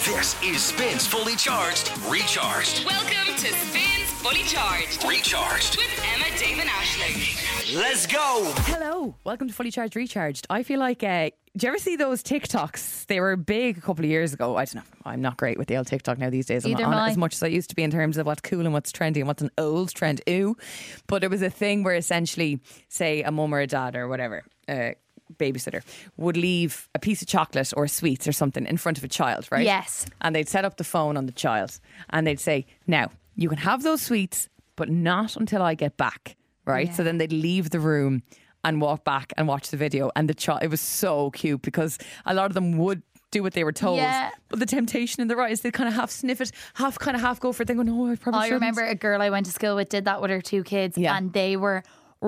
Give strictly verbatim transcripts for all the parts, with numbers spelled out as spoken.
This is Spins Fully Charged, Recharged. Welcome to Spins Fully Charged, Recharged with Emma, Dave and Aisling. Let's go. Hello, welcome to Fully Charged Recharged. I feel like, uh, do you ever see those TikToks? They were big a couple of years ago. I don't know. I'm not great with the old TikTok now these days. I'm Either not on am it I. as much as I used to be in terms of what's cool and what's trendy and what's an old trend. Ooh. But it was a thing where essentially, say, a mum or a dad or whatever, uh, babysitter, would leave a piece of chocolate or sweets or something in front of a child, right? Yes. And they'd set up the phone on the child and they'd say, now, you can have those sweets, but not until I get back, right? Yeah. So then they'd leave the room and walk back and watch the video. And the child, it was so cute because a lot of them would do what they were told. Yeah. But the temptation in the right is they kind of half sniff it, half kind of half go for it. They go, no, I probably I shouldn't. remember a girl I went to school with did that with her two kids, Yeah. and they were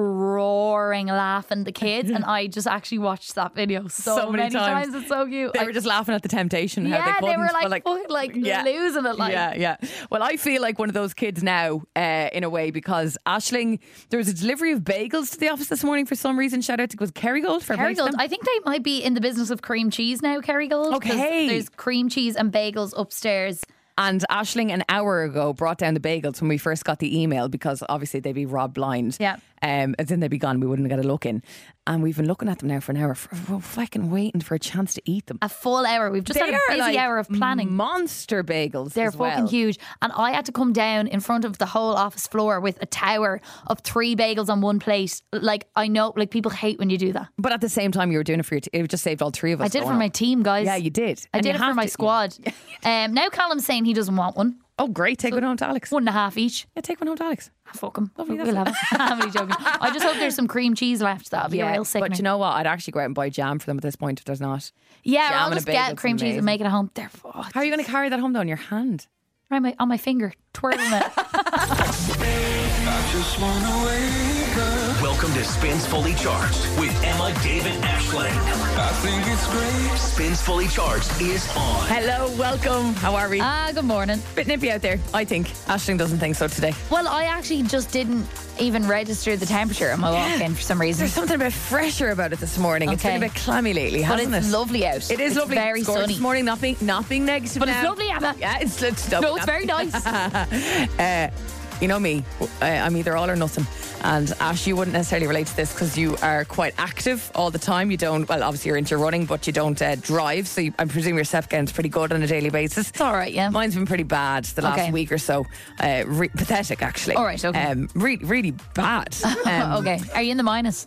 roaring laughing, the kids, and I just actually watched that video so, So many times. It's so cute. They I- were just laughing at the temptation. how yeah, they, they, couldn't, were but like, fucking, like yeah. losing it. Like, yeah, yeah. Well, I feel like one of those kids now, uh, in a way, because Aisling, there was a delivery of bagels to the office this morning for some reason. Shout out to was Kerrygold for Kerrygold. I think they might be in the business of cream cheese now, Kerrygold. 'cause Okay. There's cream cheese and bagels upstairs. And Aisling an hour ago brought down the bagels when we first got the email because obviously they'd be robbed blind. Yeah. Um, and then they'd be gone. We wouldn't get a look in. And we've been looking at them now for an hour. For, we're fucking waiting for a chance to eat them. A full hour. We've just They had a are busy like hour of planning. monster bagels. They're as fucking well. huge. And I had to come down in front of the whole office floor with a tower of three bagels on one plate. Like, I know, like, people hate when you do that. But at the same time, you were doing it for your. T- it just saved all three of us. I did it going for my up. team, guys. Yeah, you did. I And did you it for have my to- squad. um, now Callum's saying he doesn't want one. Oh, great! Take one home to Alex. One and a half each. Yeah, take one home to Alex. Ah, fuck him. Lovely, We'll that's have it. I'm only joking. I just hope there's some cream cheese left. That'll be a real sickener. but you know what? I'd actually go out and buy jam for them at this point if there's not. yeah, jam I'll and a just bagel's get cream cheese amazing. and make it at home. They're fucked. How are you going to carry that home though in your hand? Right my, on my finger, twirling it. Welcome to Spins Fully Charged with Emma, Dave, and Aisling. I think it's great. Spins Fully Charged is on. Hello, welcome. How are we? Ah, good morning. Bit nippy out there, I think. Aisling doesn't think so today. Well, I actually just didn't even register the temperature on my walk-in for some reason. There's something a bit fresher about it this morning. It's been Okay. a bit clammy lately, But hasn't it's it? lovely out. It is It's lovely. very It's gorgeous sunny. this morning. Nothing, nothing negative. But it's now. lovely, Emma. Yeah, it's it's No, it's very nice. uh, you know me, uh, I'm either all or nothing. And Ash, you wouldn't necessarily relate to this because you are quite active all the time. You don't, well, obviously you're into running, but you don't uh, drive. So you, I'm presuming your step count's pretty good on a daily basis. It's all right, yeah. Mine's been pretty bad the last Okay. week or so. Uh, re- pathetic, actually. All right, okay. Um, really, really bad. Um, Okay, are you in the minus?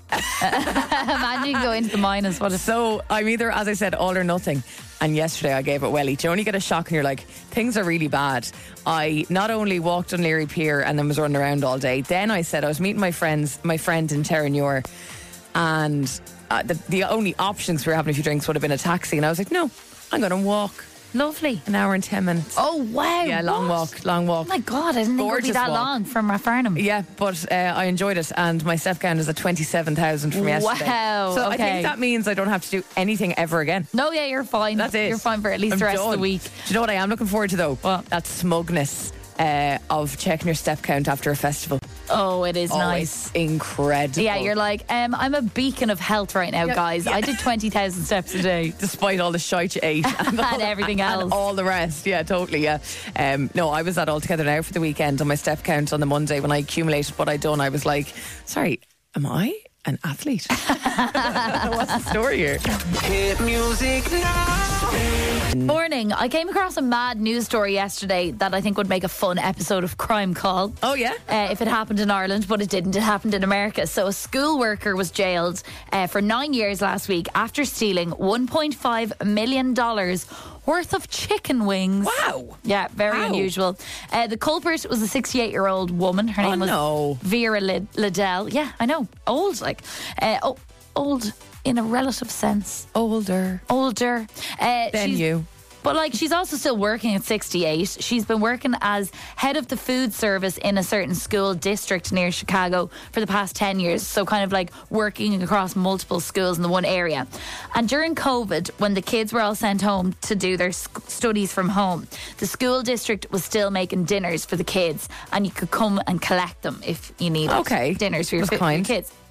Imagine you go into the minus. What a So I'm either, as I said, all or nothing. And yesterday I gave it welly. Do you only get a shock and you're like, things are really bad. I not only walked on Leary Pier and then was running around all day. Then I said I was meeting my friends, my friend in Terranure, and uh, the, the only options we were having a few drinks would have been a taxi. And I was like, no, I'm going to walk lovely. an hour and ten minutes. Oh wow! Yeah, long what? walk, long walk. Oh my god, I didn't think it would be Gorgeous that walk. long from Farnham. Yeah, but uh, I enjoyed it, and my step count is at twenty-seven thousand from yesterday. Wow, So I okay. think that means I don't have to do anything ever again. No, yeah, you're fine. That's it. You're fine for at least I'm the rest done. of the week. Do you know what I am looking forward to though? What? That smugness uh, of checking your step count after a festival. Oh, it is Oh, nice. it's incredible. Yeah, you're like, um, I'm a beacon of health right now, Yeah, guys. yeah. I did twenty thousand steps a day. Despite all the shite you ate and, all- And everything and else. all the rest. Yeah, totally. Yeah. Um, no, I was that all together now for the weekend on my step count on the Monday when I accumulated what I'd done. I was like, sorry, am I an athlete? What's the story here? Hit music now. Morning. I came across a mad news story yesterday that I think would make a fun episode of Crime Call. Oh, yeah? Uh, if it happened in Ireland, but it didn't. It happened in America. So a school worker was jailed uh, for nine years last week after stealing one point five million dollars worth of chicken wings. Wow. Yeah, very Wow. unusual. Uh, the culprit was a sixty-eight-year-old woman. Her Oh, name was no. Vera Lid- Liddell. Yeah, I know. Old, like. Uh, oh, old in a relative sense. Older Older. Uh, than she's- you. But like, she's also still working at sixty-eight. She's been working as head of the food service in a certain school district near Chicago for the past ten years. So kind of like working across multiple schools in the one area. And during COVID, when the kids were all sent home to do their sc- studies from home, the school district was still making dinners for the kids, and you could come and collect them if you needed Okay. dinners for your, That's fi- for your kind. kids.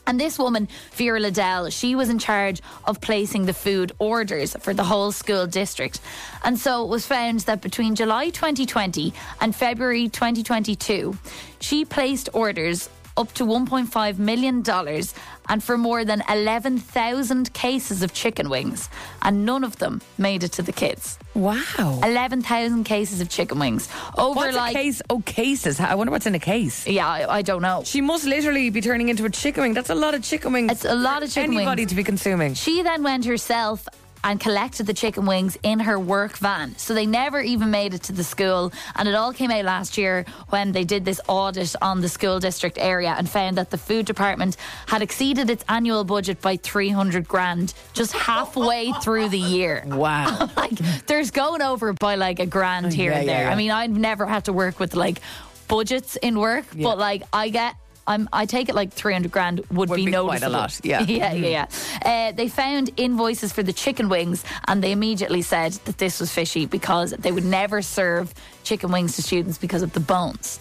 And this woman, Vera Liddell, she was in charge of placing the food orders for the whole school district. And so it was found that between July twenty twenty and February twenty twenty-two, she placed orders up to one point five million dollars and for more than eleven thousand cases of chicken wings. And none of them made it to the kids. Wow. eleven thousand cases of chicken wings. Over What's like... a case? Oh, cases. I wonder what's in a case. Yeah, I, I don't know. She must literally be turning into a chicken wing. That's a lot of chicken wings. It's a lot of chicken Anybody wings. to be consuming. She then went herself and collected the chicken wings in her work van. So they never even made it to the school. And it all came out last year when they did this audit on the school district area and found that the food department had exceeded its annual budget by three hundred grand just halfway through the year. Wow. Like, there's going over by like a grand here Yeah, and yeah, there. yeah. I mean, I've never had to work with like budgets in work, Yeah. but like I get I'm, I take it like three hundred grand would, Would be be quite a noticeable. lot, yeah. yeah, yeah, yeah. Uh, they found invoices for the chicken wings and they immediately said that this was fishy because they would never serve chicken wings to students because of the bones.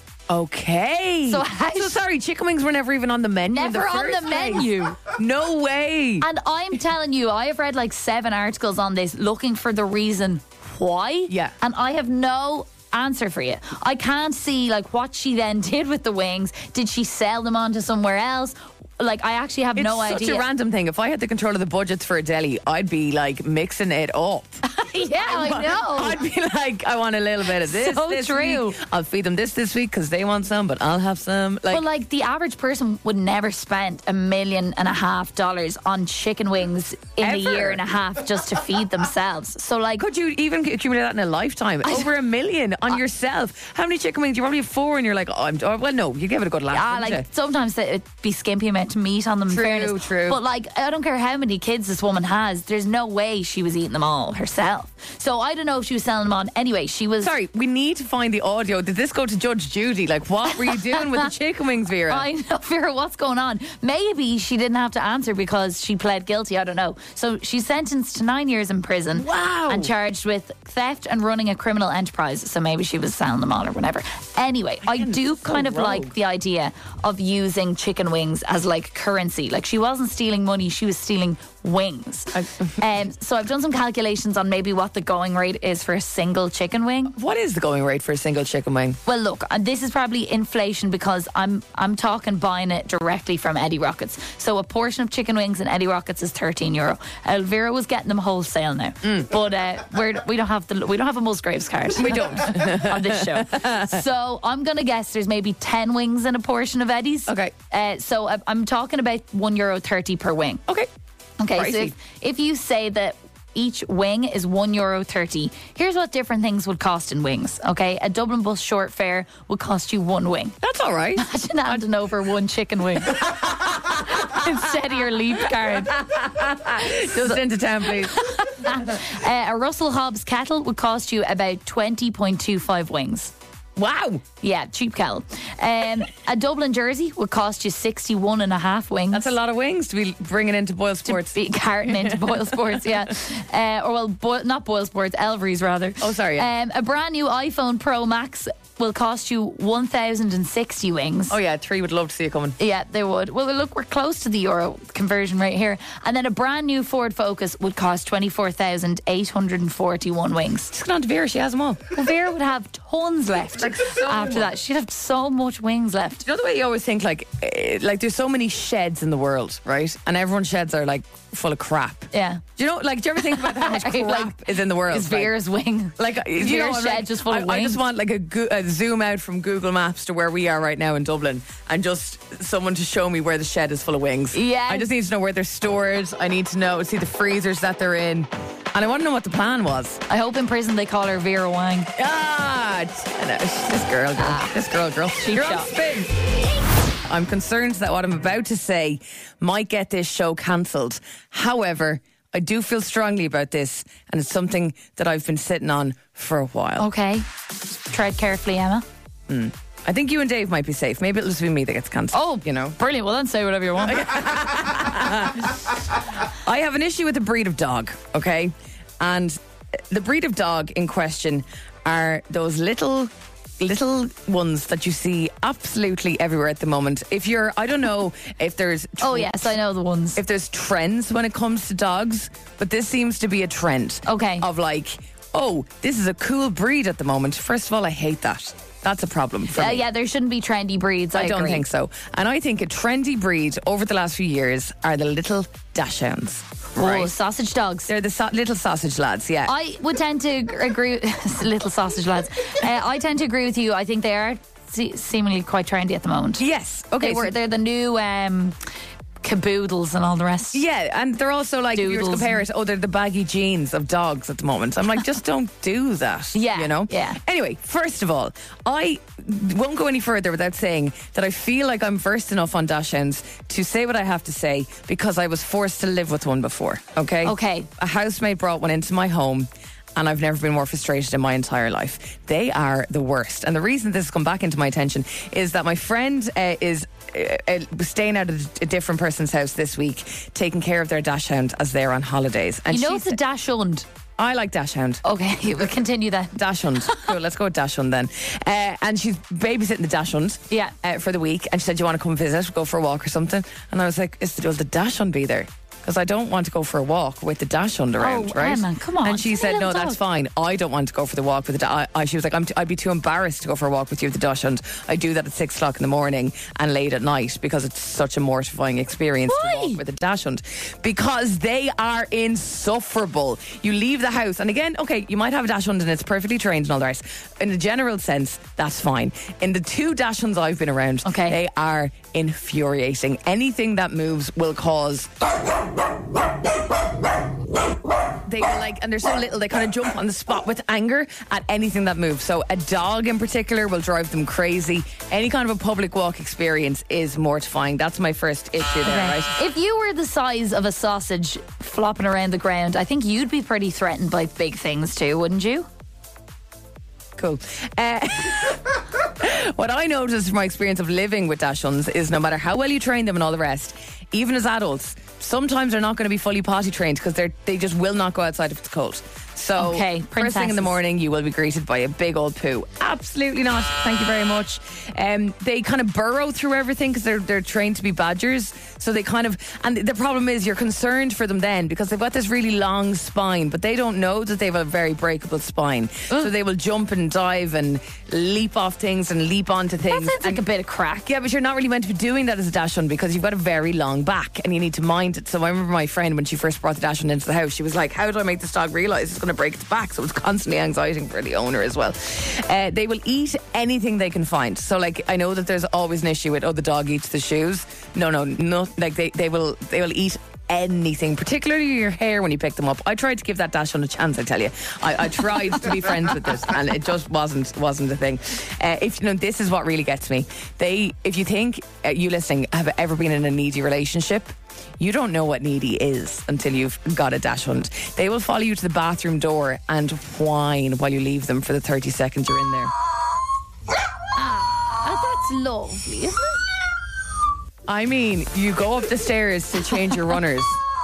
Okay. So So, how- sorry, chicken wings were never even on the menu. in Never on first the place. menu. No way. And I'm telling you, I have read like seven articles on this looking for the reason why. Yeah. And I have no answer for you. I can't see like what she then did with the wings. Did she sell them on to somewhere else? Like, I actually have It's no such idea. a random thing. If I had the control of the budgets for a deli, I'd be like mixing it up. Yeah, I know. I'd be like, I want a little bit of this. So this true. week. I'll feed them this this week because they want some, but I'll have some. Like, But like the average person would never spend a million and a half dollars on chicken wings in a Ever. year and a half just to feed themselves. So like, could you even accumulate that in a lifetime? Over a million on yourself. How many chicken wings? You probably have four, and you're like, oh, I'm. Oh, well, no, you give it a good laugh. ah, didn't like you? sometimes it'd be skimpy amount of meat on them. in True, fairness. true. But like, I don't care how many kids this woman has. There's no way she was eating them all herself. So I don't know if she was selling them on. Anyway, she was. Sorry, we need to find the audio. Did this go to Judge Judy? Like, what were you doing with the chicken wings, Vera? I know, Vera, what's going on? Maybe she didn't have to answer because she pled guilty. I don't know. So she's sentenced to nine years in prison. Wow. And charged with theft and running a criminal enterprise. So maybe she was selling them all or whatever. Anyway, I Again, do so kind of rogue. like the idea of using chicken wings as like currency. Like, she wasn't stealing money, she was stealing wings. um, so I've done some calculations on maybe what the going rate is for a single chicken wing. What is the going rate for a single chicken wing? Well, look, uh, this is probably inflation because I'm I'm talking buying it directly from Eddie Rockets. So a portion of chicken wings in Eddie Rockets is thirteen euro. Elvira was getting them wholesale now, but uh, we're, we don't have the we don't have a Musgraves card. We don't. on this show. So I'm gonna guess there's maybe ten wings in a portion of Eddie's. Okay. Uh, so I- I'm talking about one euro thirty per wing. Okay. Okay, so Pricey. if, if you say that each wing is one euro thirty, here's what different things would cost in wings. Okay, a Dublin bus short fare would cost you one wing. That's all right. Imagine handing over one chicken wing instead of your leap card. Just into town, please. Uh, a Russell Hobbs kettle would cost you about twenty point two five wings. Wow. Yeah, cheap kettle. Um, a Dublin jersey would cost you sixty-one and a half wings. That's a lot of wings to be bringing into Boyle Sports. Be carting into Boyle Sports, yeah. Uh, or, well, Boyle, not Boyle Sports, Elvery's rather. Oh, sorry, yeah. Um, a brand new iPhone Pro Max will cost you one thousand sixty wings. Oh, yeah, three would love to see it coming. Yeah, they would. Well, look, we're close to the euro conversion rate here. And then a brand new Ford Focus would cost twenty-four thousand eight hundred forty-one wings. Just go on to Vera, she has them all. Well, Vera would have tons left Like, so after that. She'd have so much wings left. You know the way you always think, like, eh, like there's so many sheds in the world, right? And everyone's sheds are like full of crap. Yeah. Do you know, like, do you ever think about how much crap Like, is in the world? Is Like- Vera's wing? Like, Is you know, Vera's I'm shed like, just full I, of I wings? just want like a, go- a zoom out from Google Maps to where we are right now in Dublin, and just someone to show me where the shed is full of wings. Yes. I just need to know where they're stored. I need to know, see the freezers that they're in, and I want to know what the plan was. I hope in prison they call her Vera Wang. Ah, I know, this girl, girl, this girl, girl, you're on shot. spin. I'm concerned that what I'm about to say might get this show cancelled. However, I do feel strongly about this, and it's something that I've been sitting on for a while. Okay. Tread carefully, Emma. I think you and Dave might be safe. Maybe it'll just be me that gets cancelled. Oh, you know. Brilliant. Well, then say whatever you want. I have an issue with the breed of dog, okay? And the breed of dog in question are those little little ones that you see absolutely everywhere at the moment. If you're, I don't know if there's... Oh, yes, I know the ones. If there's trends when it comes to dogs, but this seems to be a trend. Okay. Of like, oh, this is a cool breed at the moment. First of all, I hate that. That's a problem for Uh, me. yeah, there shouldn't be trendy breeds. I, I don't agree. think so. And I think a trendy breed over the last few years are the little dachshunds. Oh, sausage dogs. They're the so- little sausage lads, yeah. I would tend to ag- agree. Little sausage lads. Uh, I tend to agree with you. I think they are se- seemingly quite trendy at the moment. yes. Okay. They were. so- They're the new um, caboodles and all the rest. yeah, and they're also like, if you were to Doodles. compare it, oh, they're the baggy jeans of dogs at the moment. I'm like, just don't do that. Yeah, You know? yeah. Anyway, first of all, I won't go any further without saying that I feel like I'm versed enough on dachshunds to say what I have to say because I was forced to live with one before, okay? Okay. A housemate brought one into my home. And I've never been more frustrated in my entire life. They are the worst. And the reason this has come back into my attention is that my friend uh, is uh, uh, staying at a, a different person's house this week, taking care of their dachshund as they're on holidays. And You know she it's a said- dachshund. I like dachshund. Okay, you will continue then. Dachshund. Cool, let's go with dachshund then. Uh, and she's babysitting the dachshund Yeah. uh, for the week. And she said, "Do you want to come visit, go for a walk or something?" And I was like, Is the, will the dachshund be there? Because I don't want to go for a walk with the dachshund around, Oh, right? Emma, come on. And she It's a said, little "No, that's dog." fine. I don't want to go for the walk with the da- I, I, She was like, I'm t- I'd be too embarrassed to go for a walk with you with the dachshund. I do that at six o'clock in the morning and late at night because it's such a mortifying experience Why? to walk with a dachshund. Because they are insufferable. You leave the house, and again, okay, you might have a dachshund and it's perfectly trained and all the rest. In a general sense, that's fine. In the two dachshunds I've been around, Okay. they are infuriating. Anything that moves will cause... They will like, and they're so little, they kind of jump on the spot with anger at anything that moves. So a dog in particular will drive them crazy. Any kind of a public walk experience is mortifying. That's my first issue there, right? If you were the size of a sausage flopping around the ground, I think you'd be pretty threatened by big things too, wouldn't you? Cool. Uh, what I noticed from my experience of living with dachshunds is no matter how well you train them and all the rest, even as adults, sometimes they're not going to be fully potty trained because they they just will not go outside if it's cold. So Okay, first thing in princesses. the morning, you will be greeted by a big old poo. Absolutely not. Thank you very much. Um, they kind of burrow through everything because they're they're trained to be badgers. So they kind of, and the problem is you're concerned for them then because they've got this really long spine, but they don't know that they have a very breakable spine. So they will jump and dive and leap off things and leap onto That things. sounds like And- a bit of crack. yeah, but you're not really meant to be doing that as a dachshund because you've got a very long back and you need to mind it. So I remember my friend when she first brought the dachshund into the house, she was like, "How do I make this dog realise it's going to break its back?" So it's constantly anxiety for the owner as well. Uh, they will eat anything they can find. So like, I know that there's always an issue with, oh, the dog eats the shoes. No, no, no. Like they, they will they will eat anything, particularly your hair when you pick them up. I tried to give that dachshund a chance, I tell you. I, I tried to be friends with this and it just wasn't wasn't a thing. Uh, if you know, this is what really gets me. They, if you think, uh, you listening, have ever been in a needy relationship, you don't know what needy is until you've got a dachshund. They will follow you to the bathroom door and whine while you leave them for the thirty seconds you're in there. Oh, that's lovely, isn't it? I mean, you go up the stairs to change your runners.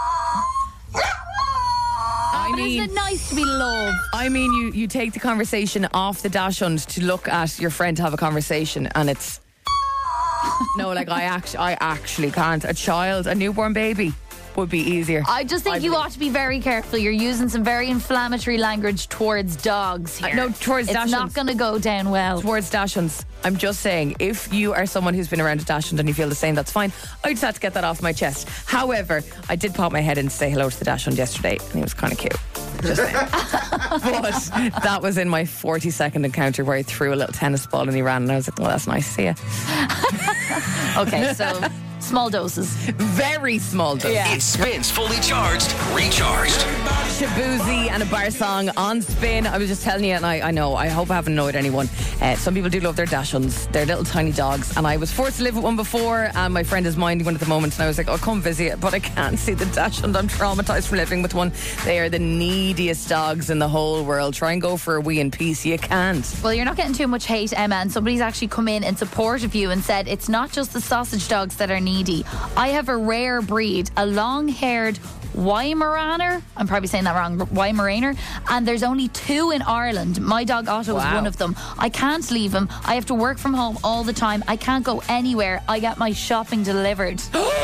I But mean, isn't it nice to be loved? I mean, you, you take the conversation off the dachshund to look at your friend to have a conversation, and it's no, like I actually, I actually can't. A child, a newborn baby, would be easier. I just think I you believe. ought to be very careful. You're using some very inflammatory language towards dogs here. Uh, no, towards It's dachshunds. not going to go down well. Towards dachshunds. I'm just saying, if you are someone who's been around a dachshund and you feel the same, that's fine. I just had to get that off my chest. However, I did pop my head in to say hello to the dachshund yesterday, and he was kind of cute. Just saying. But that was in my forty second encounter where I threw a little tennis ball and he ran, and I was like, well, that's nice to see you. Okay, so small doses. Very small dose. Yeah. It spins fully charged, recharged. Shabuzi and a bar song on spin. I was just telling you, and I, I know, I hope I haven't annoyed anyone. Uh, some people do love their dachshunds. They're little tiny dogs, and I was forced to live with one before, and my friend is minding one at the moment, and I was like, oh, come visit, but I can't see the dachshund. I'm traumatized from living with one. They are the neediest dogs in the whole world. Try and go for a wee in peace. You can't. Well, you're not getting too much hate, Emma, and somebody's actually come in in support of you and said it's not just the sausage dogs that are needy. I have a rare breed, a long-haired Weimaraner. I'm probably saying that wrong. Weimaraner. And there's only two in Ireland. My dog Otto is Wow. one of them. I can't leave him. I have to work from home all the time. I can't go anywhere. I get my shopping delivered.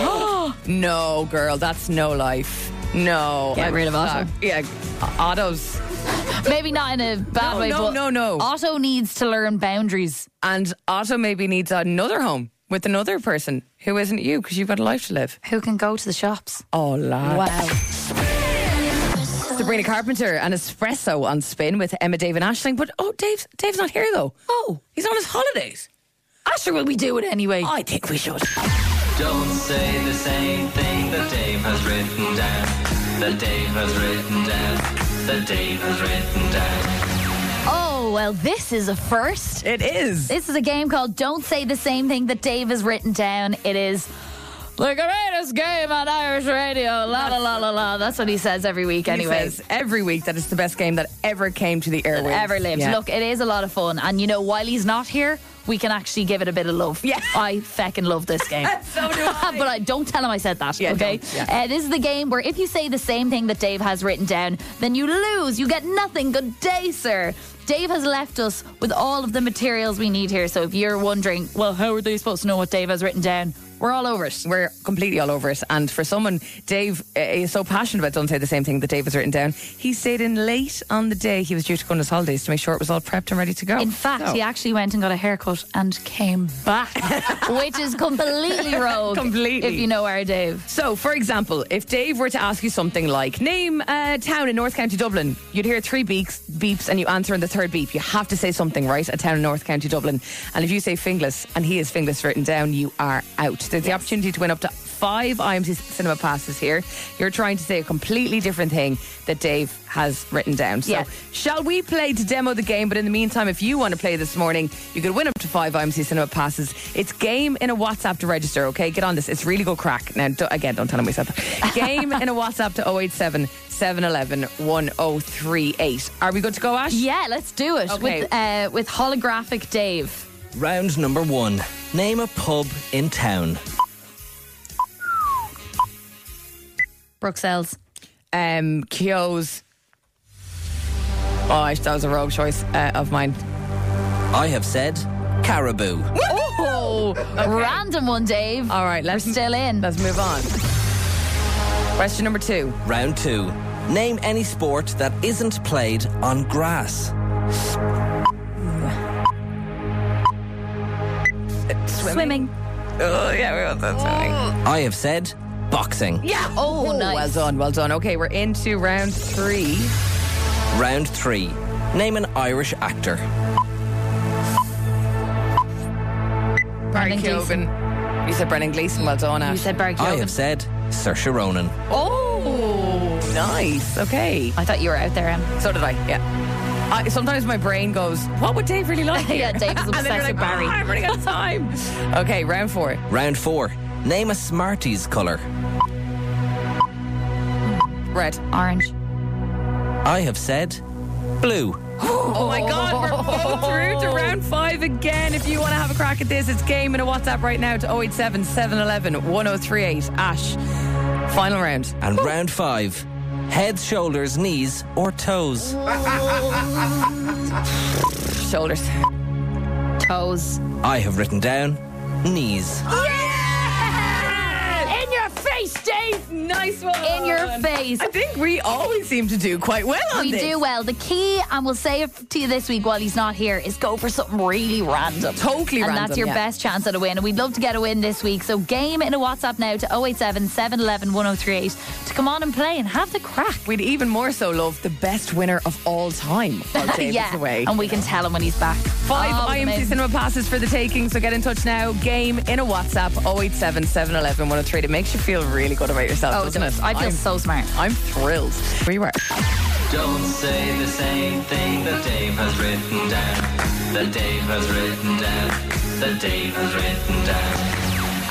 No, girl, that's no life. No. Get I'm rid of Otto. sorry. Yeah, Otto's. Maybe not in a bad No, way, no, but no, no. Otto needs to learn boundaries. And Otto maybe needs another home with another person who isn't you because you've got a life to live. Who can go to the shops? Oh, lad. Wow. Sabrina Carpenter and Espresso on Spin with Emma, Dave and Aisling. But, oh, Dave's, Dave's not here, though. Oh, he's on his holidays. Asher, will we do it anyway? I think we should. Don't say the same thing that Dave has written down. That Dave has written down. That Dave has written down. Oh, well, this is a first. It is. This is a game called Don't Say the Same Thing That Dave has written down. It is the greatest game on Irish radio. La la la la la. That's what he says every week, anyway. He says every week that it's the best game that ever came to the airwaves. Ever lived. Yeah. Look, it is a lot of fun. And you know, while he's not here, we can actually give it a bit of love. Yeah. I feckin' love this game. So do I. But I don't tell him I said that, Yeah, okay? don't. Yeah. Uh, this is the game where if you say the same thing that Dave has written down, then you lose. You get nothing. Good day, sir. Dave has left us with all of the materials we need here. So if you're wondering, well, how are they supposed to know what Dave has written down? We're all over it. We're completely all over it. And for someone, Dave uh, is so passionate about Don't Say the Same Thing that Dave has written down. He stayed in late on the day he was due to go on his holidays to make sure it was all prepped and ready to go. In fact, So- he actually went and got a haircut and came back, which is completely rogue. Completely. If you know our Dave. So, for example, if Dave were to ask you something like, name a town in North County Dublin, you'd hear three beeps, beeps and you answer in the third beep. You have to say something, right? A town in North County Dublin. And if you say Finglas and he is Finglas written down, you are out. There's the opportunity to win up to five I M C cinema passes here. You're trying to say a completely different thing that Dave has written down. So, Yeah. shall we play to demo the game? But in the meantime, if you want to play this morning, you could win up to five I M C cinema passes. It's game in a WhatsApp to register, okay? Get on this. It's really good crack. Now, do, again, don't tell him we said that. Game in a WhatsApp to oh eight seven, seven one one, one oh three eight. Are we good to go, Ash? Yeah, let's do it. Okay. With, uh, with holographic Dave. Round number one. Name a pub in town. Bruxelles. Um, Keogh's. Oh, Ash, that was a rogue choice uh, of mine. I have said Caribou. Oh, random one, Dave. All right, let's We're still in. Let's move on. Question number two. Round two. Name any sport that isn't played on grass. Swimming. Oh, yeah, we got that swimming. I have said boxing. Yeah. Oh, nice. Well done, well done. Okay, we're into round three. Round three. Name an Irish actor. Barry Brendan Gleeson. Keoghan. You said Brendan Gleeson. Well done, Ash. You said Barry I Keoghan. have said Saoirse Ronan. Oh, nice. Okay. I thought you were out there, Em. So did I, yeah. I, sometimes my brain goes, what would Dave really like? Yeah, Dave is And then obsessed you're like, with Barry. "Oh, I've already got time. Okay, round four. Round four. Name a Smarties colour. Red. Orange. I have said blue. Oh my God, we're both through to round five again. If you want to have a crack at this, it's game in a WhatsApp right now to oh eight seven, seven one one, one oh three eight. Ash, final round. And round five. Heads, shoulders, knees, or toes. Shoulders. Toes. I have written down knees. In your face, Dave. Nice one. In your face. I think we always seem to do quite well on We this. do well. The key, and we'll say it to you this week while he's not here, is go for something really random. Totally and random, that's your yeah. best chance at a win. And we'd love to get a win this week. So game in a WhatsApp now to oh eight seven, seven one one, one oh three eight to come on and play and have the crack. We'd even more so love the best winner of all time while Dave yeah, is away. and we can tell him when he's back. Five Oh, I M C amazing. cinema passes for the taking, so get in touch now. Game in a WhatsApp oh eight seven, seven one one, one oh three eight. It makes you feel really good about yourself, Oh, doesn't does. it? I feel I'm, so smart. I'm thrilled. Where you are. Don't say the same thing that Dave has written down. That Dave has written down. That Dave has written down.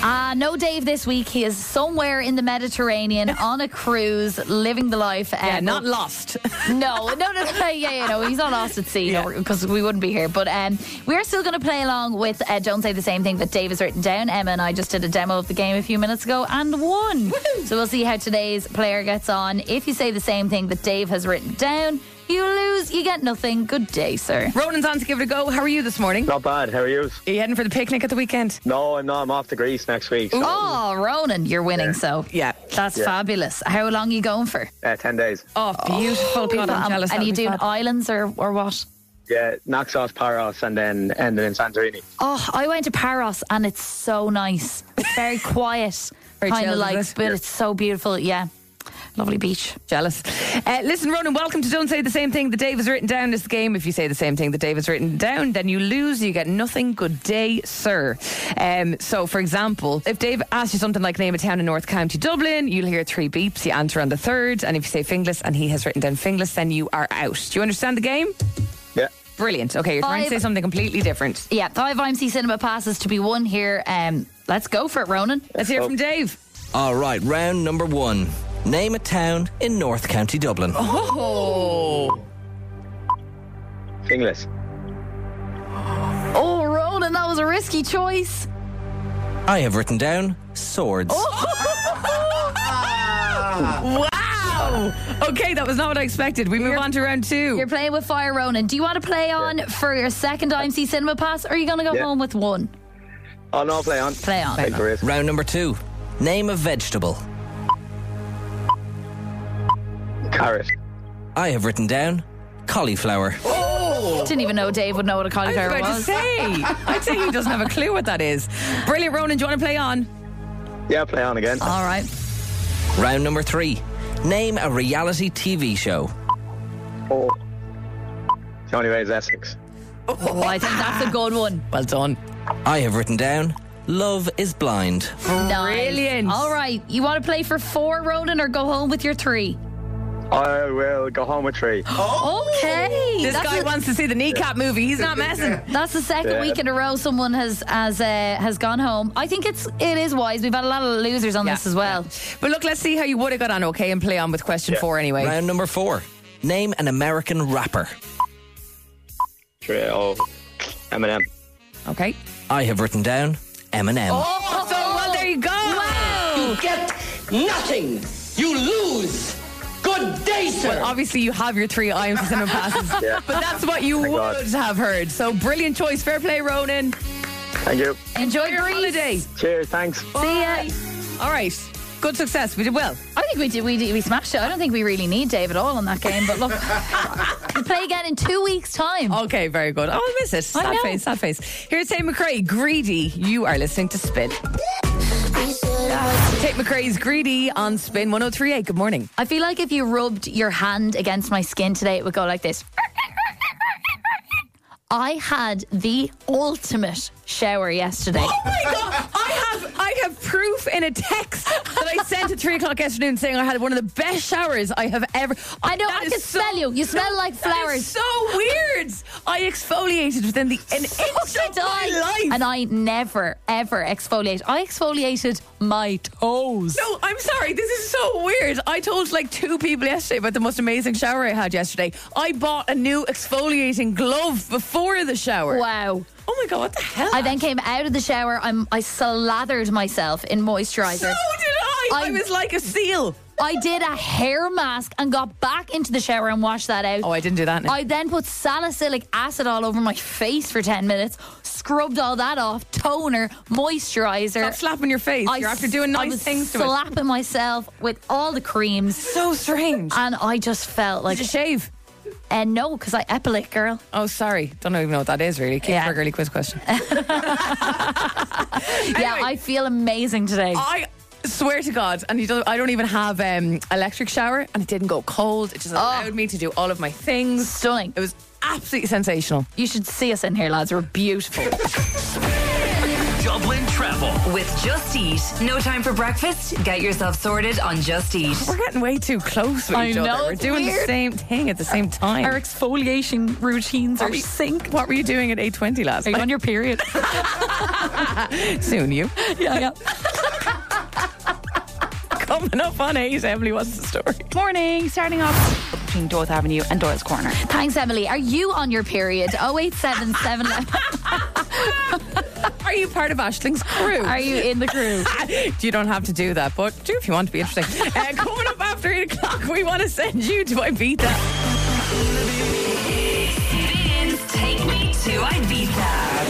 Uh, no Dave this week. He is somewhere in the Mediterranean on a cruise, living the life. Um, Yeah, not lost. No, no, no, no. Yeah, yeah, no. He's not lost at sea Yeah. because we wouldn't be here. But um, we're still going to play along with uh, Don't Say the Same Thing That Dave has written down. Emma and I just did a demo of the game a few minutes ago and won. So we'll see how today's player gets on. If you say the same thing that Dave has written down, you lose, you get nothing. Good day, sir. Ronan's on to give it a go. How are you this morning? Not bad. How are you? Are you heading for the picnic at the weekend? No, I'm not. I'm off to Greece next week. So, Oh, Ronan, you're winning, so Yeah. that's Yeah. fabulous. How long are you going for? uh, ten days. Oh, beautiful. God, I'm Um, jealous. and That'll you be doing fab. islands or, or what? Yeah, Naxos, Paros, and then ending in Santorini. Oh, I went to Paros and it's so nice. It's very quiet, Very kind of chilled, like, is it? but it's so beautiful. Yeah, lovely beach. Jealous. Uh, listen, Ronan, welcome to Don't Say the Same Thing that Dave has written down. This game. If you say the same thing that Dave has written down, then you lose. You get nothing. Good day, sir. Um, so, for example, if Dave asks you something like name a town in North County Dublin, you'll hear three beeps. You answer on the third. And if you say Finglas and he has written down Finglas, then you are out. Do you understand the game? Yeah. Brilliant. Okay, you're trying to Five- say something completely different. Yeah, five I M C cinema passes to be won here. Um, let's go for it, Ronan. Let's hear from Dave. All right, round number one. Name a town in North County Dublin. Oh. Finglas. Oh, Ronan, that was a risky choice. I have written down swords. Wow. Okay, that was not what I expected. We move on to round two. You're playing with fire, Ronan. Do you want to play on for your second I M C cinema pass, or are you going to go Yeah. home with one? Oh, no, play on. Play on. Take the risk. Round number two. Name a vegetable. Carrot. I have written down cauliflower. Didn't even know Dave would know what a I was cauliflower about to was. say. I'd say he doesn't have a clue what that is. Brilliant, Ronan. Do you want to play on? Yeah, play on again. All right. Round number three. Name a reality T V show. Oh. The only way is Essex. Oh, I think that's a good one. Well done. I have written down Love is Blind. Nice. Brilliant. All right. You want to play for four, Ronan, or go home with your three? I will go home with three. Okay. This that's guy a- wants to see the kneecap movie. He's not messing. That's the second Yeah. week in a row someone has has uh, has gone home. I think it's it is wise. We've had a lot of losers on Yeah. this as well. But look, let's see how you would have got on, okay, and play on with question Yeah. four anyway. Round number four. Name an American rapper. Three. Oh, Eminem. Okay. I have written down Eminem. Oh, so well, there you go. You get nothing. You lose. Good day, sir. Well, obviously, you have your three I M C cinema passes, Yeah. but that's what you Thank would God. have heard. So brilliant choice. Fair play, Ronan. Thank you. Enjoy your Greece. holiday. Cheers. Thanks. See ya. All right. Good success. We did well. I think we did. We did, we smashed it. I don't think we really need Dave at all in that game. But look, we'll play again in two weeks' time. Okay, very good. Oh, I'll miss it. I Sad know. face, sad face. Here's Tate McRae, Greedy. You are listening to Spin. Tate McRae's Greedy on Spin one oh three point eight. Good morning. I feel like if you rubbed your hand against my skin today, it would go like this. I had the ultimate shower yesterday. Oh my God. I have I have proof in a text that I sent at three o'clock yesterday saying I had one of the best showers I have ever. I know, That I is can smell you. You smell like That flowers. is so weird. I exfoliated within the an inch So of did my I. life. And I never, ever exfoliate. I exfoliated my toes. No, I'm sorry. This is so weird. I told like two people yesterday about the most amazing shower I had yesterday. I bought a new exfoliating glove before the shower. Wow. Oh my God, what the hell? I then came out of the shower. I'm, I slathered myself in moisturizer. So did I. I. I- was like a seal. I did a hair mask and got back into the shower and washed that out. Oh, I didn't do that. I then put salicylic acid all over my face for ten minutes, scrubbed all that off, toner, moisturizer. Stop slapping your face. I You're after doing I nice was things to it. slapping myself with all the creams, So strange. and I just felt like, Did you shave? and no, because I epilate, girl. Oh, sorry. Don't even know what that is, really. Keep Yeah. for a girly quiz question. Yeah, Anyway. I feel amazing today. I swear to God, and you don't, I don't even have um, electric shower, and it didn't go cold. It just allowed me to do all of my things. Stunning. It was absolutely sensational. You should see us in here, lads. We're beautiful. Dublin travel. With Just Eat. No time for breakfast? Get yourself sorted on Just Eat. We're getting way too close with I each know, other. We're it's doing weird. the same thing at the same time. Our exfoliation routines What are were you- synced. What were you doing at eight twenty last Are you night? on your period? Soon, you. yeah, yeah. Coming up on eight, Emily, what's the story? Morning, starting off between Dorth Avenue and Doyle's Corner. Thanks, Emily. Are you on your period? oh eight seven seven Are you part of Ashling's crew? Are you in the crew? You don't have to do that, but do if you want to be interesting. Uh, coming up after eight o'clock, we want to send you to Ibiza. Spins Take Me to Ibiza.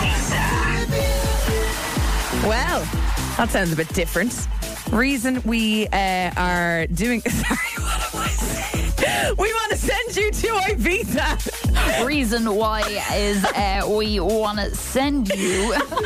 Well, that sounds a bit different. Reason we uh, are doing... Sorry, what am I saying? We want to send you to Ibiza. Reason why is uh, we want to send you.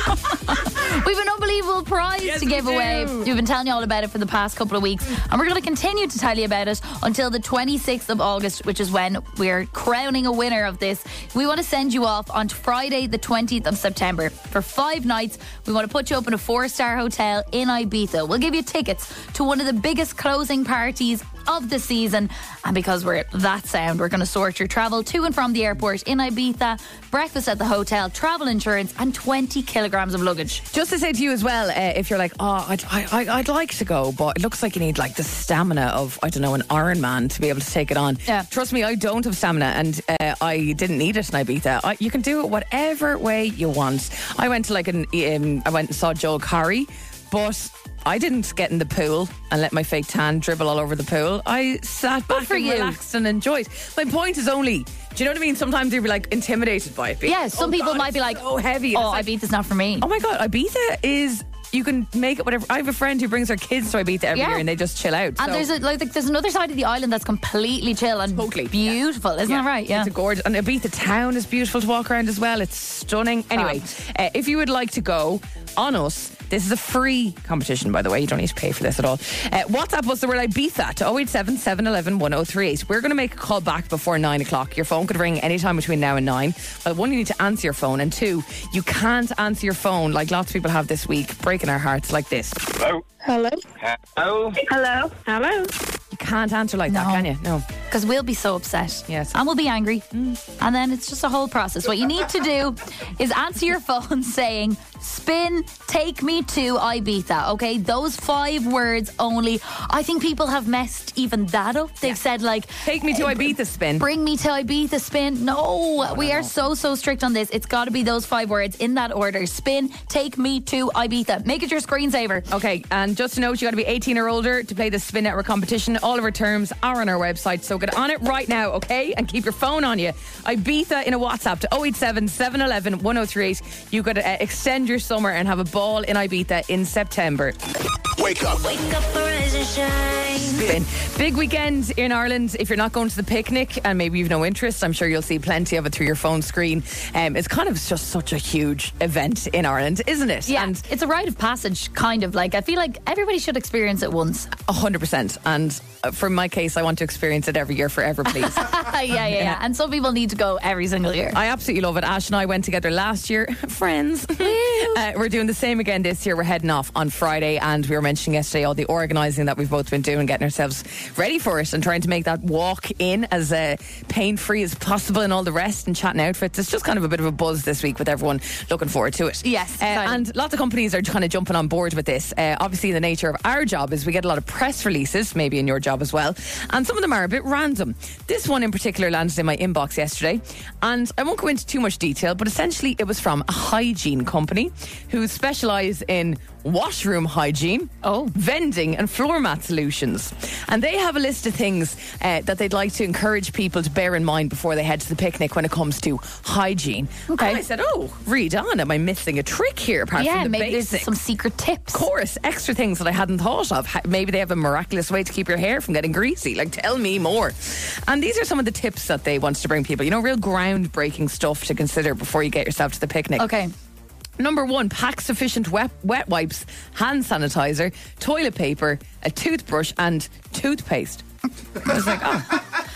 We've an unbelievable prize Yes, to we give away. do. We've been telling you all about it for the past couple of weeks, and we're going to continue to tell you about it until the twenty-sixth of August, which is when we're crowning a winner of this. We want to send you off on Friday, the twentieth of September, for five nights. We want to put you up in a four-star hotel in Ibiza. We'll give you tickets to one of the biggest closing parties of the season, and because we're that sound, we're going to sort your travel to and from the airport in Ibiza, breakfast at the hotel, travel insurance, and twenty kilograms of luggage. Just to say to you as well, uh, if you're like, oh, I'd, I, I- I'd like to go, but it looks like you need like the stamina of, I don't know, an Iron Man to be able to take it on. Yeah. Trust me, I don't have stamina, and uh, I didn't need it in Ibiza. I, you can do it whatever way you want. I went to like an, um, I went and saw Joel Corry, but I didn't get in the pool and let my fake tan dribble all over the pool. I sat back for and you. relaxed and enjoyed. My point is only, do you know what I mean? Sometimes you'll be like intimidated by it. Yeah, some Oh people God, might be it's like, so heavy. oh, It's like, Ibiza's not for me. oh my God, Ibiza is, you can make it whatever. I have a friend who brings her kids to Ibiza every Yeah. year and they just chill out. And So there's a, like there's another side of the island that's completely chill and Totally, beautiful, isn't that right? Yeah. It's a gorgeous, and Ibiza town is beautiful to walk around as well. It's stunning. Anyway, uh, if you would like to go on us, this is a free competition, by the way. You don't need to pay for this at all. Uh, WhatsApp us the word Ibiza to oh eight seven, seven one one, one oh three eight. We're going to make a call back before nine o'clock. Your phone could ring anytime between now and nine. Well, one, you need to answer your phone, and two, you can't answer your phone like lots of people have this week, breaking our hearts like this. Hello. Hello. Hello. Hello. Hello. You can't answer like that, No. can you? No. Because we'll be so upset. Yes. And we'll be angry. And then it's just a whole process. What you need to do is answer your phone saying, spin, take me to Ibiza. Okay, those five words only. I think people have messed even that up. They've said like, Take me to Ibiza, spin. bring me to Ibiza, spin. No, we are so, so strict on this. It's got to be those five words in that order. Spin, take me to Ibiza. Make it your screensaver. Okay, and just to note, you got to be eighteen or older to play the Spin Network competition. All of our terms are on our website, so get on it right now, okay? And keep your phone on you. Ibiza in a WhatsApp to oh eight seven, seven one one, one oh three eight. You got to uh, extend your summer and have a ball in Ibiza in September. Wake up. Wake up and rise and shine. Spin. Big weekend in Ireland. If you're not going to the picnic and maybe you've no interest, I'm sure you'll see plenty of it through your phone screen. Um, it's kind of just such a huge event in Ireland, isn't it? Yeah, And it's a rite of passage, kind of. Like, I feel like everybody should experience it once. one hundred percent. And uh, for my case, I want to experience it every year forever, please. yeah, yeah, yeah. And some people need to go every single year. I absolutely love it. Ash and I went together last year. Friends. uh, we're doing the same again this year. We're heading off on Friday, and we were mentioning yesterday all the organising that we've both been doing, getting ourselves ready for it and trying to make that walk in as uh, pain-free as possible and all the rest, and chatting outfits. It's just kind of a bit of a buzz this week with everyone looking forward to it. Yes, Uh, exciting. and lots of companies are kind of jumping on board with this. Uh, obviously, the nature of our job is we get a lot of press releases, maybe in your job as well, and some of them are a bit random. This one in particular landed in my inbox yesterday, and I won't go into too much detail, but essentially it was from a hygiene company who specialise in washroom hygiene, oh, vending and floor mat solutions. And they have a list of things uh, that they'd like to encourage people to bear in mind before they head to the picnic when it comes to hygiene. Okay. And I said, oh, read on. Am I missing a trick here apart yeah, from the maybe basics? there's some secret tips. Of course, extra things that I hadn't thought of. Ha- Maybe they have a miraculous way to keep your hair from getting greasy. Like, tell me more. And these are some of the tips that they want to bring people. You know, real groundbreaking stuff to consider before you get yourself to the picnic. Okay. Number one, pack sufficient wet, wet wipes, hand sanitizer, toilet paper, a toothbrush and toothpaste. I was like, oh.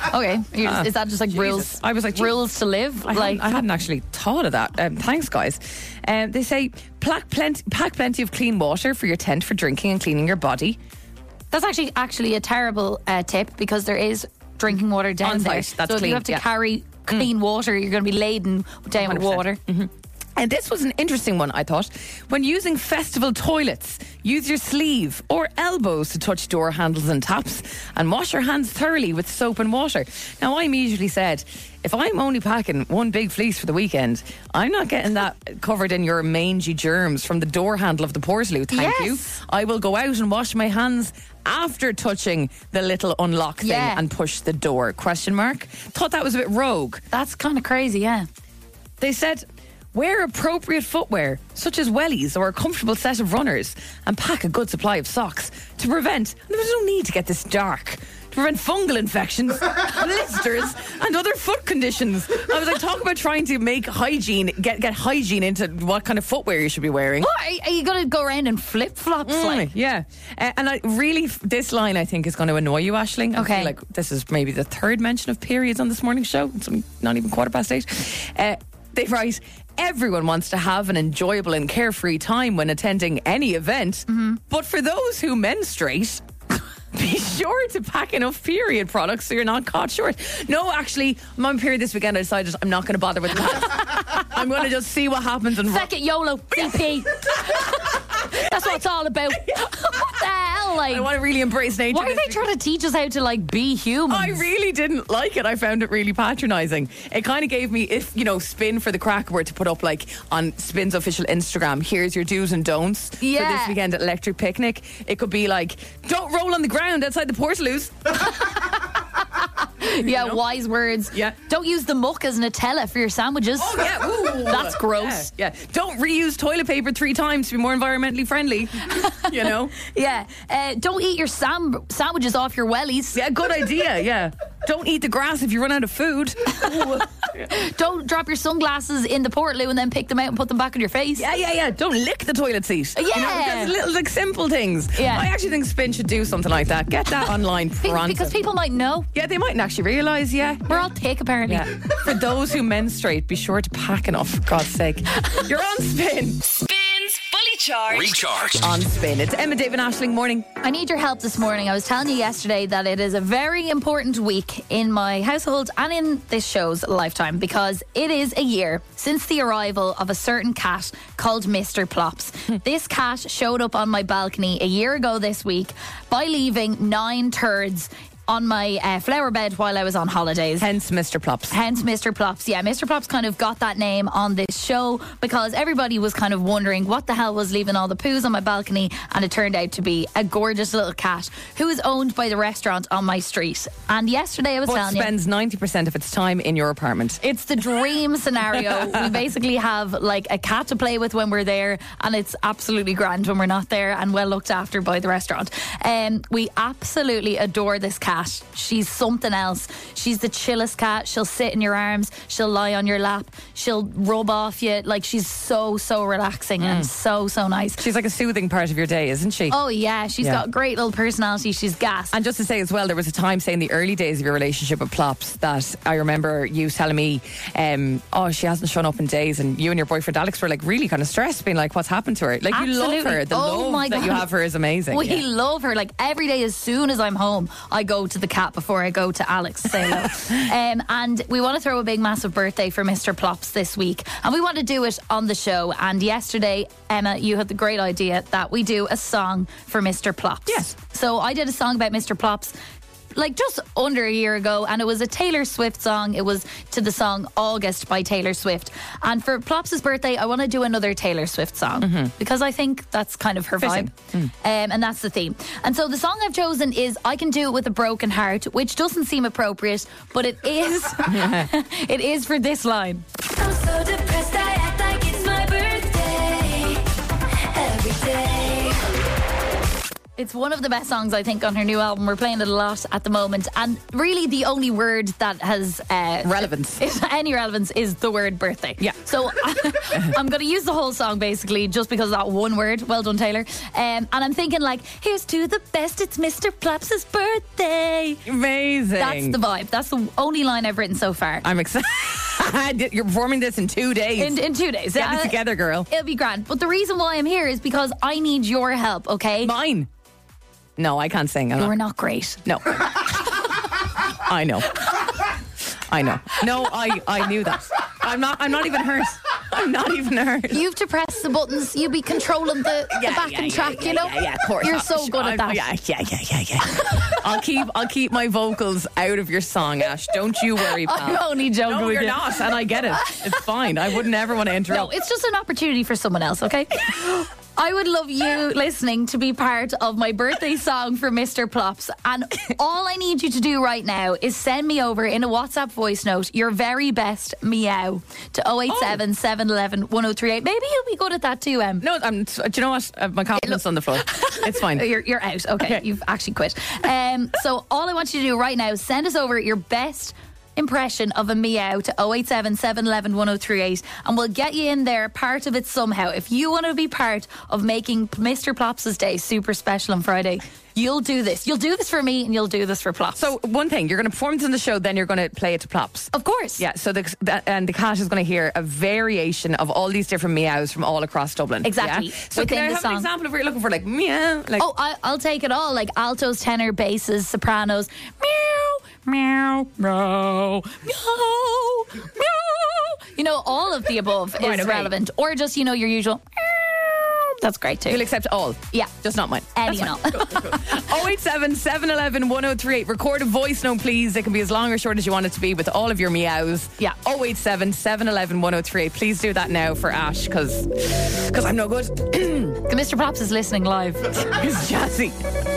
Okay, You're just, Uh, is that just like Jesus. rules? I was like, rules to live. I, like hadn't, I hadn't actually thought of that. Um, thanks, guys. Um, they say pack plenty, pack plenty of clean water for your tent for drinking and cleaning your body. that's actually actually a terrible uh, tip because there is drinking water down On there. site, that's so if clean, you have to yeah. carry clean mm. water, you're going to be laden down with water. Mm-hmm. And this was an interesting one, I thought. When using festival toilets, use your sleeve or elbows to touch door handles and taps and wash your hands thoroughly with soap and water. Now, I immediately said, if I'm only packing one big fleece for the weekend, I'm not getting that covered in your mangy germs from the door handle of the Portaloo, thank Yes. you. I will go out and wash my hands after touching the little unlock thing Yeah. and push the door, question mark. Thought that was a bit rogue. That's kind of crazy, yeah. They said, wear appropriate footwear, such as wellies or a comfortable set of runners, and pack a good supply of socks to prevent, and there's no need to get this dark, to prevent fungal infections, blisters, and other foot conditions. I was like, talk about trying to make hygiene, get get hygiene into what kind of footwear you should be wearing. What? Are, are you going to go around in flip-flops? Mm, like? yeah. Uh, and I really, this line I think is going to annoy you, Aisling. I Okay. feel like this is maybe the third mention of periods on this morning's show. It's only not even quarter past eight. Uh, they write, everyone wants to have an enjoyable and carefree time when attending any event. Mm-hmm. But for those who menstruate, be sure to pack enough period products so you're not caught short. No, actually, I'm on period this weekend. I decided I'm not going to bother with that. I'm going to just see what happens. And Feck it, YOLO, D P. That's what it's all about. What the hell? Like, I want to really embrace nature. why are this they weekend. trying to teach us how to like be human? I really didn't like it. I found it really patronising. It kind of gave me, if, you know, Spin for the Crack were to put up, like, on Spin's official Instagram, here's your do's and don'ts for Yeah. this weekend at Electric Picnic. It could be like, don't roll on the ground outside the Portaloos. Yeah, wise words. Yeah. Don't use the muck as Nutella for your sandwiches. Oh, yeah. Ooh. That's gross. Yeah, yeah. Don't reuse toilet paper three times to be more environmentally friendly. You know? Yeah. Uh, don't eat your sam- sandwiches off your wellies. Yeah, good idea, yeah. Don't eat the grass if you run out of food. Don't drop your sunglasses in the Portaloo and then pick them out and put them back on your face. Yeah, yeah, yeah. Don't lick the toilet seat. Yeah. You know, just little, like, simple things. Yeah. I actually think Spin should do something like that. Get that online Be- pronto. because people might know. Yeah, they mightn't actually realise, yeah. We're all thick, apparently. Yeah. For those who menstruate, be sure to pack enough, for God's sake. You're on Spin. Spins Fully Charged. Recharged. On Spin. It's Emma, David, Aisling. Morning. I need your help this morning. I was telling you yesterday that it is a very important week in my household and in this show's lifetime because it is a year since the arrival of a certain cat called Mister Plops. This cat showed up on my balcony a year ago this week by leaving nine turds on my uh, flower bed while I was on holidays. Hence Mister Plops. Hence Mister Plops. Yeah, Mister Plops kind of got that name on this show because everybody was kind of wondering what the hell was leaving all the poos on my balcony, and it turned out to be a gorgeous little cat who is owned by the restaurant on my street. And yesterday I was But telling spends you, ninety percent of its time in your apartment. it's the dream scenario. We basically have like a cat to play with when we're there, and it's absolutely grand when we're not there and well looked after by the restaurant. Um, we absolutely adore this cat. She's something else. She's the chillest cat. She'll sit in your arms. She'll lie on your lap. She'll rub off you. Like, she's so, so relaxing and so, so nice. She's like a soothing part of your day, isn't she? Oh, yeah. She's Yeah. got a great little personality. She's gas. And just to say as well, there was a time, say in the early days of your relationship with Plops, that I remember you telling me, um, oh, she hasn't shown up in days, and you and your boyfriend Alex were like really kind of stressed, being like, what's happened to her? Like, you love Absolutely. her. The Oh love my that God. you have for her is amazing. We Yeah. love her. Like, every day as soon as I'm home, I go to the cat before I go to Alex to say hello. um, and we want to throw a big massive birthday for Mister Plops this week, and we want to do it on the show. And yesterday, Emma, you had the great idea that we do a song for Mister Plops. Yes. So I did a song about Mister Plops like just under a year ago, and it was a Taylor Swift song. It was to the song August by Taylor Swift. And for Plops' birthday, I want to do another Taylor Swift song Mm-hmm. because I think that's kind of her Fitting. vibe. Um, and that's the theme. And so the song I've chosen is I Can Do It With a Broken Heart, which doesn't seem appropriate, but it is it is for this line. I'm so depressed, I act like it's my birthday every day. It's one of the best songs, I think, on her new album. We're playing it a lot at the moment. And really the only word that has... Uh, relevance. Any relevance is the word birthday. Yeah. So I'm going to use the whole song, basically, just because of that one word. Well done, Taylor. Um, and I'm thinking, like, here's to the best, it's Mister Plops' birthday. Amazing. That's the vibe. That's the only line I've written so far. I'm excited. You're performing this in two days. In, in two days. Get Uh, it together, girl. It'll be grand. But the reason why I'm here is because I need your help, okay? Mine. No, I can't sing. I'm You're not. not great. No. I know. I know. No, I, I knew that. I'm not I'm not even hurt. I'm not even hurt. You have to press the buttons. You be controlling the, Yeah, the back yeah, and yeah, track, yeah, you know? Yeah, yeah, of course. You're I'm so sure- good at I'm- that. Yeah, yeah, yeah, yeah, yeah. I'll keep I'll keep my vocals out of your song, Ash. Don't you worry, pal. I'm only joking No, with you're you. not, and I get it. It's fine. I wouldn't ever want to No, interrupt. it's just an opportunity for someone else, okay? I would love you listening to be part of my birthday song for Mister Plops. And all I need you to do right now is send me over in a WhatsApp voice note your very best meow to oh eight seven, seven one one, one oh three eight. Maybe you'll be good at that too, Em. No, I'm. Do you know what? Uh, my confidence on the floor. It's fine. You're, you're out. Okay, Okay. You've actually quit. Um, so all I want you to do right now is send us over your best impression of a meow to oh eight seven, seven one one, one oh three eight, and we'll get you in there, part of it somehow. If you want to be part of making Mister Plops' day super special on Friday, you'll do this. You'll do this for me, and you'll do this for Plops. So one thing, you're going to perform this in the show, then you're going to play it to Plops. Of course. Yeah, so the, that, and the cat is going to hear a variation of all these different meows from all across Dublin. Exactly. Yeah? So Within can I the have song. an example of what you're looking for? Like meow. Like, Oh, I, I'll take it all. Like altos, tenor, basses, sopranos. Meow, meow, meow, meow, meow. You know, all of the above is Right, okay. relevant. Or just, you know, your usual meow. That's great too. you'll accept all. Yeah. Just not mine. Any That's and fine. all. oh eight seven, seven one one, one oh three eight. Record a voice note, please. It can be as long or short as you want it to be with all of your meows. Yeah. oh eight seven, seven one one, one oh three eight. Please do that now for Ash, because I'm no good. Mister Plops is listening live. He's jazzy.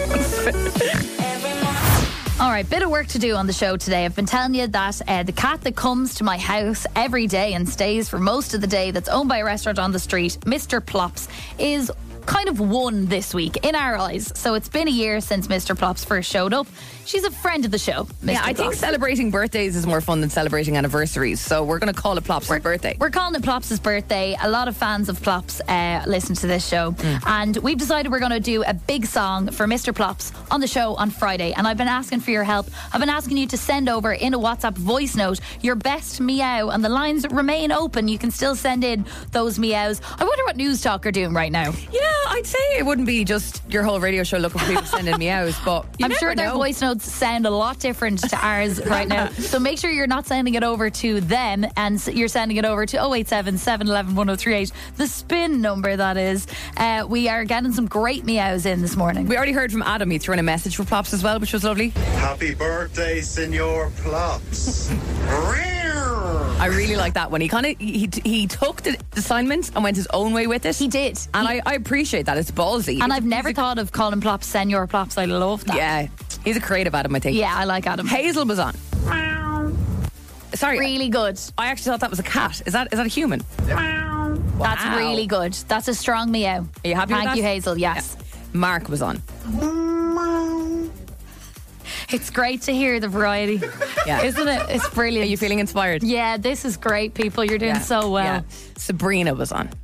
All right, bit of work to do on the show today. I've been telling you that uh, the cat that comes to my house every day and stays for most of the day, that's owned by a restaurant on the street, Mister Plops, is kind of won this week in our eyes. So it's been a year since Mister Plops first showed up. She's a friend of the show, Mister Yeah, I think Plops. celebrating birthdays is more fun than celebrating anniversaries. So we're going to call it Plops' birthday. We're calling it Plops' birthday. A lot of fans of Plops uh, listen to this show. Mm. And we've decided we're going to do a big song for Mister Plops on the show on Friday. And I've been asking for your help. I've been asking you to send over in a WhatsApp voice note your best meow. And the lines remain open. You can still send in those meows. I wonder what News Talk are doing right now. Yeah, I'd say it wouldn't be just your whole radio show looking for people sending meows, but you I'm never sure their know. voice notes sound a lot different to ours right now. So make sure you're not sending it over to them, and s- you're sending it over to oh eight seven, seven one one, one oh three eight, the spin number, that is. Uh, we are getting some great meows in this morning. We already heard from Adam. He threw in a message for Plops as well, which was lovely. Happy birthday, Senor Plops. I really like that one. He kind of he, he took the assignment and went his own way with it. He did. And He- I, I appreciate that. It's ballsy. And It's- I've never he's a- thought of calling Plops Senor Plops. I love that. Yeah, he's a creative Adam, I think. Yeah, I like Adam. Hazel was on. Sorry, Really good. I actually thought that was a cat. Is that is that a human? That's Wow. really good. That's a strong meow. Are you happy with Thank that? you, Hazel. Yes. Mark was on. It's great to hear the variety. Yeah. Isn't it? It's brilliant. Are you feeling inspired? Yeah, this is great, people. You're doing Yeah. so well. Yeah. Sabrina was on.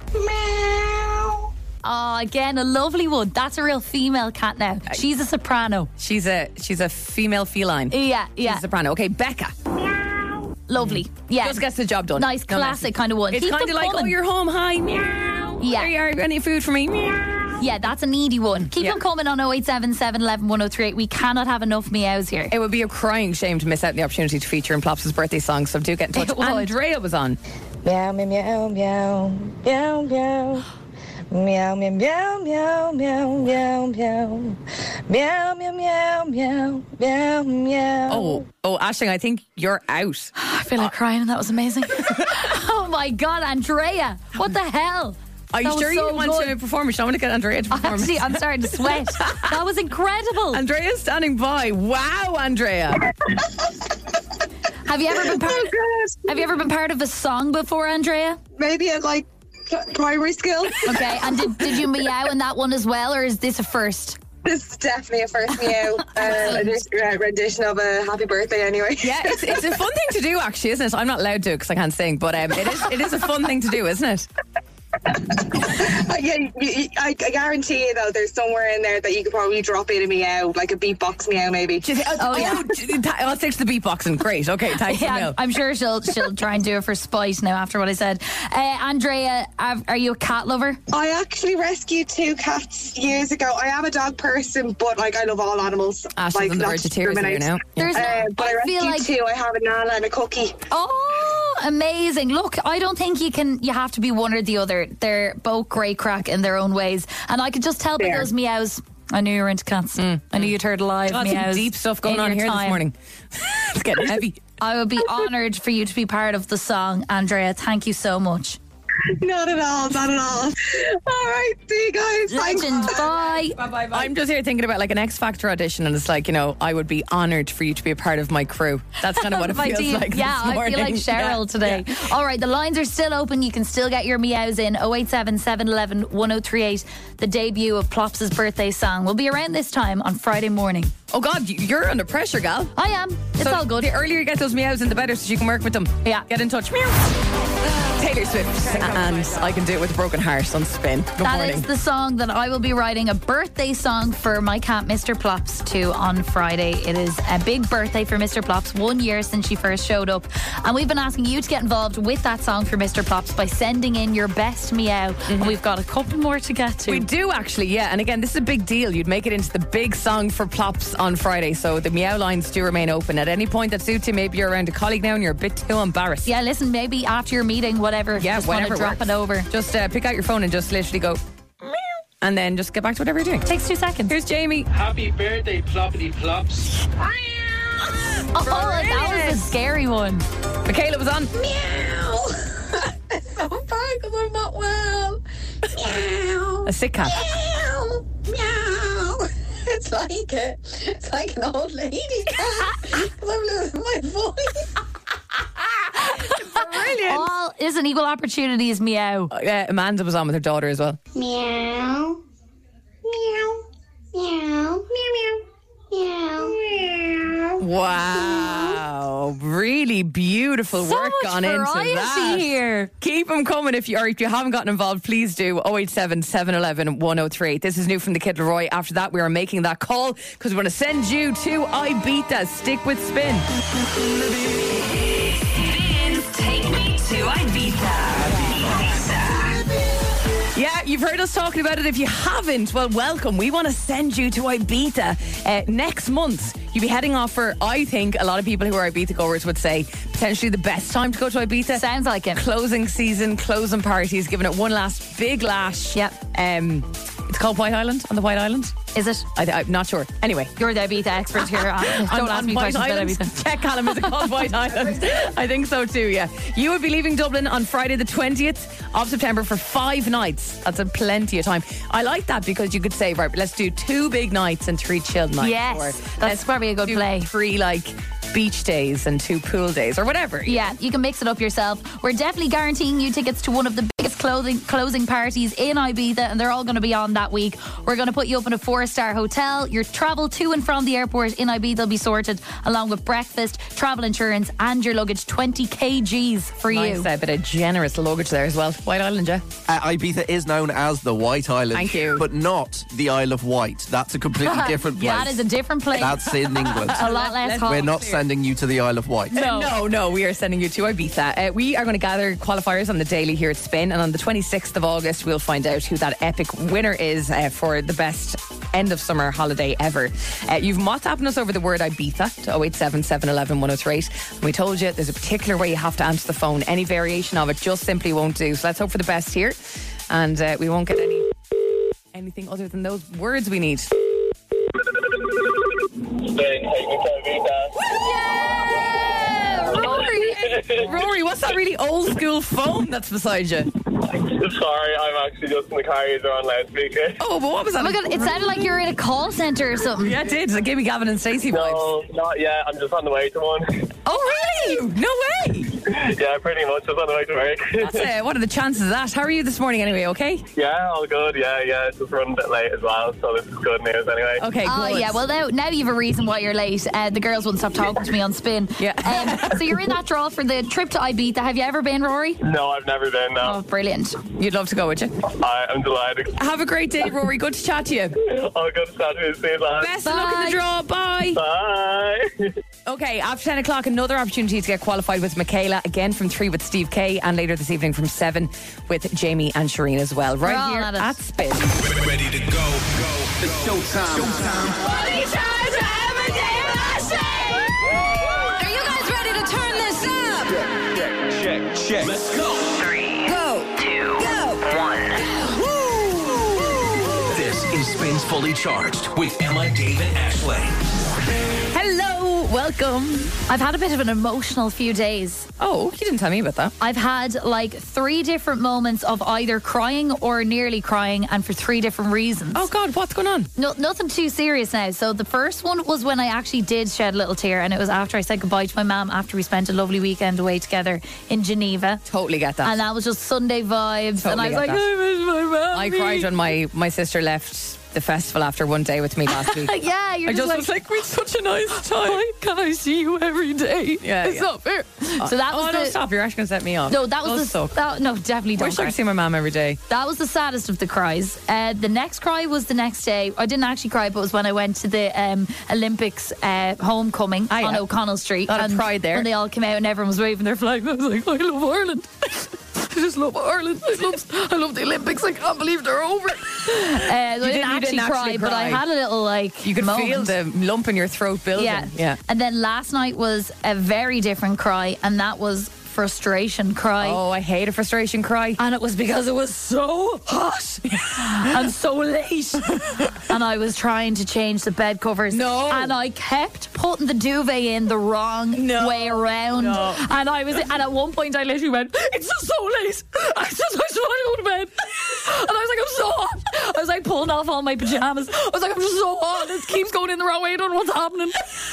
Oh, again, a lovely one. That's a real female cat now. She's a soprano. She's a she's a female feline. Yeah, yeah. She's a soprano. Okay, Becca. Lovely. Yeah. Just gets the job done. Nice, No classic messing. kind of one. It's Keep kind them of like, oh, coming. you're home. Hi. Meow. Yeah. There you are. Any food for me? Meow. Yeah, that's a needy one. Keep Yeah. them coming on oh eight seven, seven one one, one oh three eight. We cannot have enough meows here. It would be a crying shame to miss out on the opportunity to feature in Plops' birthday song, so do get in touch. It would. Andrea was on. Meow, meow, meow, meow, meow, meow. Meow, meow, meow, meow, meow, meow, meow. Meow, meow, meow, meow, meow, meow. Oh, oh, Aisling, I think you're out. I feel like crying. That was amazing. Oh my God, Andrea. What the hell? Are you That was sure you so don't want good. to perform? You don't want to get Andrea to perform? Actually, I'm starting to sweat. That was incredible. Andrea's standing by. Wow, Andrea. Have you ever been part? Oh, Have you ever been part of a song before, Andrea? Maybe at like primary school. Okay, and did, did you meow in that one as well, or is this a first? This is definitely a first meow. Uh, just a rendition of a happy birthday anyway. Yeah, it's, it's a fun thing to do, actually, isn't it? I'm not allowed to because I can't sing, but um, it is it is a fun thing to do, isn't it? uh, yeah, you, you, I, I guarantee you though, there's somewhere in there that you could probably drop in a meow, like a beatbox meow, maybe. Oh, oh yeah, I'll stick to the beatboxing. Great, okay, thanks. Yeah, I'm sure she'll she'll try and do it for spite now after what I said. Uh, Andrea, are you a cat lover? I actually rescued two cats years ago. I am a dog person, but like I love all animals. Ashton's like on the not verge of tears here now. There's uh, no, but I, I rescued like... two. I have a Nana and a Cookie. Oh, amazing! Look, I don't think you can. You have to be one or the other. They're both great crack in their own ways, and I could just tell by those meows. I knew you were into cats. Mm. I knew you'd heard live oh, meows. Some deep stuff going on here time. this morning. It's getting heavy. I would be honoured for you to be part of the song, Andrea. Thank you so much. Not at all, not at all. All right, see you guys. Legend, bye. Bye, bye, bye. I'm just here thinking about like an X Factor audition, and it's like, you know, I would be honoured for you to be a part of my crew. That's kind of what it feels team. like. Yeah, this I feel like Cheryl yeah. today. Yeah. All right, the lines are still open. You can still get your meows in. oh eight seven, seven one one, one oh three eight. The debut of Plops' birthday song will be around this time on Friday morning. Oh God, you're under pressure, gal. I am. It's so all good. The earlier you get those meows in, the better, so you can work with them. Yeah. Get in touch. Meow. Taylor Swift, and I Can Do It With a Broken Heart on Spin. Good that morning. Is the song that I will be writing a birthday song for my cat Mister Plops to on Friday. It is a big birthday for Mister Plops, one year since she first showed up, and we've been asking you to get involved with that song for Mister Plops by sending in your best meow. Mm-hmm. And we've got a couple more to get to. We do actually, yeah. And again, this is a big deal. You'd make it into the big song for Plops on Friday, so the meow lines do remain open at any point that suits you. Maybe you're around a colleague now and you're a bit too embarrassed. Yeah, listen, maybe after your meeting, whatever. Yeah, just whatever. Drop it over. Just uh, pick out your phone and just literally go meow, and then just get back to whatever you're doing. Takes two seconds. Here's Jamie. Happy birthday, Ploppity Plops. Oh, that was a scary one. Michaela was on. Meow. It's so bad because I'm not well. Meow. A sick cat. Meow. Meow. It's like a, it's like an old lady cat because I'm losing my voice. Brilliant. All is an equal opportunities meow. Uh, Amanda was on with her daughter as well. Meow. Meow. Meow. Meow. Meow. Meow. Wow. Really beautiful so work much gone into variety that. Here. Keep them coming if you or if you haven't gotten involved, please do. oh eight seven, seven one one, one oh three eight. This is new from the Kid Leroy. After that, we are making that call because we want to send you to Ibiza. Stick with Spin. Spins Take Me to Ibiza. Yeah, you've heard us talking about it. If you haven't, well, welcome. We want to send you to Ibiza uh, next month. You'll be heading off for, I think, a lot of people who are Ibiza goers would say, potentially the best time to go to Ibiza. Sounds like it. Closing season, closing parties, giving it one last big lash. Yep. Um, it's called White Island, on the White Island. Is it? I, I'm not sure. Anyway. You're the Ibiza expert here. Don't on, ask on me White questions Island. about Ibiza. Check, Callum, is it called White Island? I think so too, yeah. You would be leaving Dublin on Friday the twentieth of September for five nights. That's a plenty of time. I like that because you could say, right, let's do two big nights and three chilled nights. Yes, or that's probably a good do play. Three, like, beach days and two pool days or whatever. Yeah, you can mix it up yourself. We're definitely guaranteeing you tickets to one of the biggest clothing, closing parties in Ibiza, and they're all going to be on that week. We're going to put you up in a four-star hotel. Your travel to and from the airport in Ibiza will be sorted, along with breakfast, travel insurance, and your luggage. twenty kilograms for nice, you. Nice, a bit of generous luggage there as well. White Island, yeah. Uh, Ibiza is known as the White Island. Thank you. But not the Isle of Wight. That's a completely different place. Yeah, that is a different place. That's in England. A lot less hot. We're not sending you to the Isle of Wight. No, no, no, we are sending you to Ibiza. Uh, we are going to gather qualifiers on the daily here at Spin, and on the twenty-sixth of August, we'll find out who that epic winner is uh, for the best end of summer holiday ever. Uh, you've WhatsApped us over the word Ibiza to oh eight seven, seven one one, one oh three eight. And we told you there's a particular way you have to answer the phone. Any variation of it just simply won't do. So let's hope for the best here, and uh, we won't get any anything other than those words we need. Spin, take me to Ibiza. Yeah! Rory! Rory, what's that really old school phone that's beside you? Sorry, I'm actually just in the car. You're on loudspeaker. Oh, but what was that? Oh my God, it sounded like you were in a call centre or something. Yeah, it did. It gave me Gavin and Stacey vibes. No, not yet. I'm just on the way to one. Oh, really? No way. Yeah, pretty much. Just on the way to work. That's uh, what are the chances of that? How are you this morning anyway, okay? Yeah, all good. Yeah, yeah. Just running a bit late as well, so this is good news anyway. Okay, Oh, good. yeah. Well, now, now you have a reason why you're late. Uh, the girls wouldn't stop talking to me on Spin. Yeah. Um, so you're in that draw for the trip to Ibiza. Have you ever been, Rory? No, I've never been, no. Oh, brilliant. You'd love to go, would you? I, I'm delighted. Have a great day, Rory. Good to chat to you. All good to chat to you. See you later. Best of luck in the draw. Bye. Bye. Okay, after ten o'clock, another opportunity to get qualified with Michaela, again from three with Steve Kay, and later this evening from seven with Jamie and Shireen as well. Right We're all here at it. at Spin. Ready to go, go. It's showtime. Showtime. Are you guys ready to turn this up? Check, check. Let's go. Three, Go. two, Go. one. This is Spins Fully Charged with Emma, Dave, and Ashling. Hello, welcome. I've had a bit of an emotional few days. Oh, you didn't tell me about that. I've had like three different moments of either crying or nearly crying, and for three different reasons. Oh God, what's going on? No, nothing too serious now. So the first one was when I actually did shed a little tear, and it was after I said goodbye to my mum after we spent a lovely weekend away together in Geneva. Totally get that. And that was just Sunday vibes. Totally and I was get like, that. I miss my mum. I cried when my, my sister left the festival after one day with me last week. Yeah, you're I just, just like, was like, we had such a nice time. Why can I see you every day? Yeah, it's yeah. not fair. So that was oh, the no, stop. You're actually going to set me off. No, that was Those the suck. that, no, definitely I don't. wish I cry. could see my mum every day. That was the saddest of the cries. Uh, the next cry was the next day. I didn't actually cry, but it was when I went to the um, Olympics uh, homecoming Ah, on yeah. O'Connell Street. Lot of and pride there. When they all came out and everyone was waving their flag, I was like, I love Ireland. I just love Ireland. I love, I love the Olympics. I can't believe they're over. Uh, so I didn't, didn't- you actually, didn't cry, actually but I cry. had a little like You could moment. feel the lump in your throat building. Yeah. yeah. And then last night was a very different cry, and that was frustration cry. Oh, I hate a frustration cry. And it was because it was so hot and so late. And I was trying to change the bed covers. No. And I kept putting the duvet in the wrong No. way around. No. And I was, and at one point I literally went, it's just so late. I just, I just want to go to bed. And I was like, I'm so hot. I was like pulling off all my pajamas. I was like, I'm just so hot. It keeps going in the wrong way. I don't know what's happening.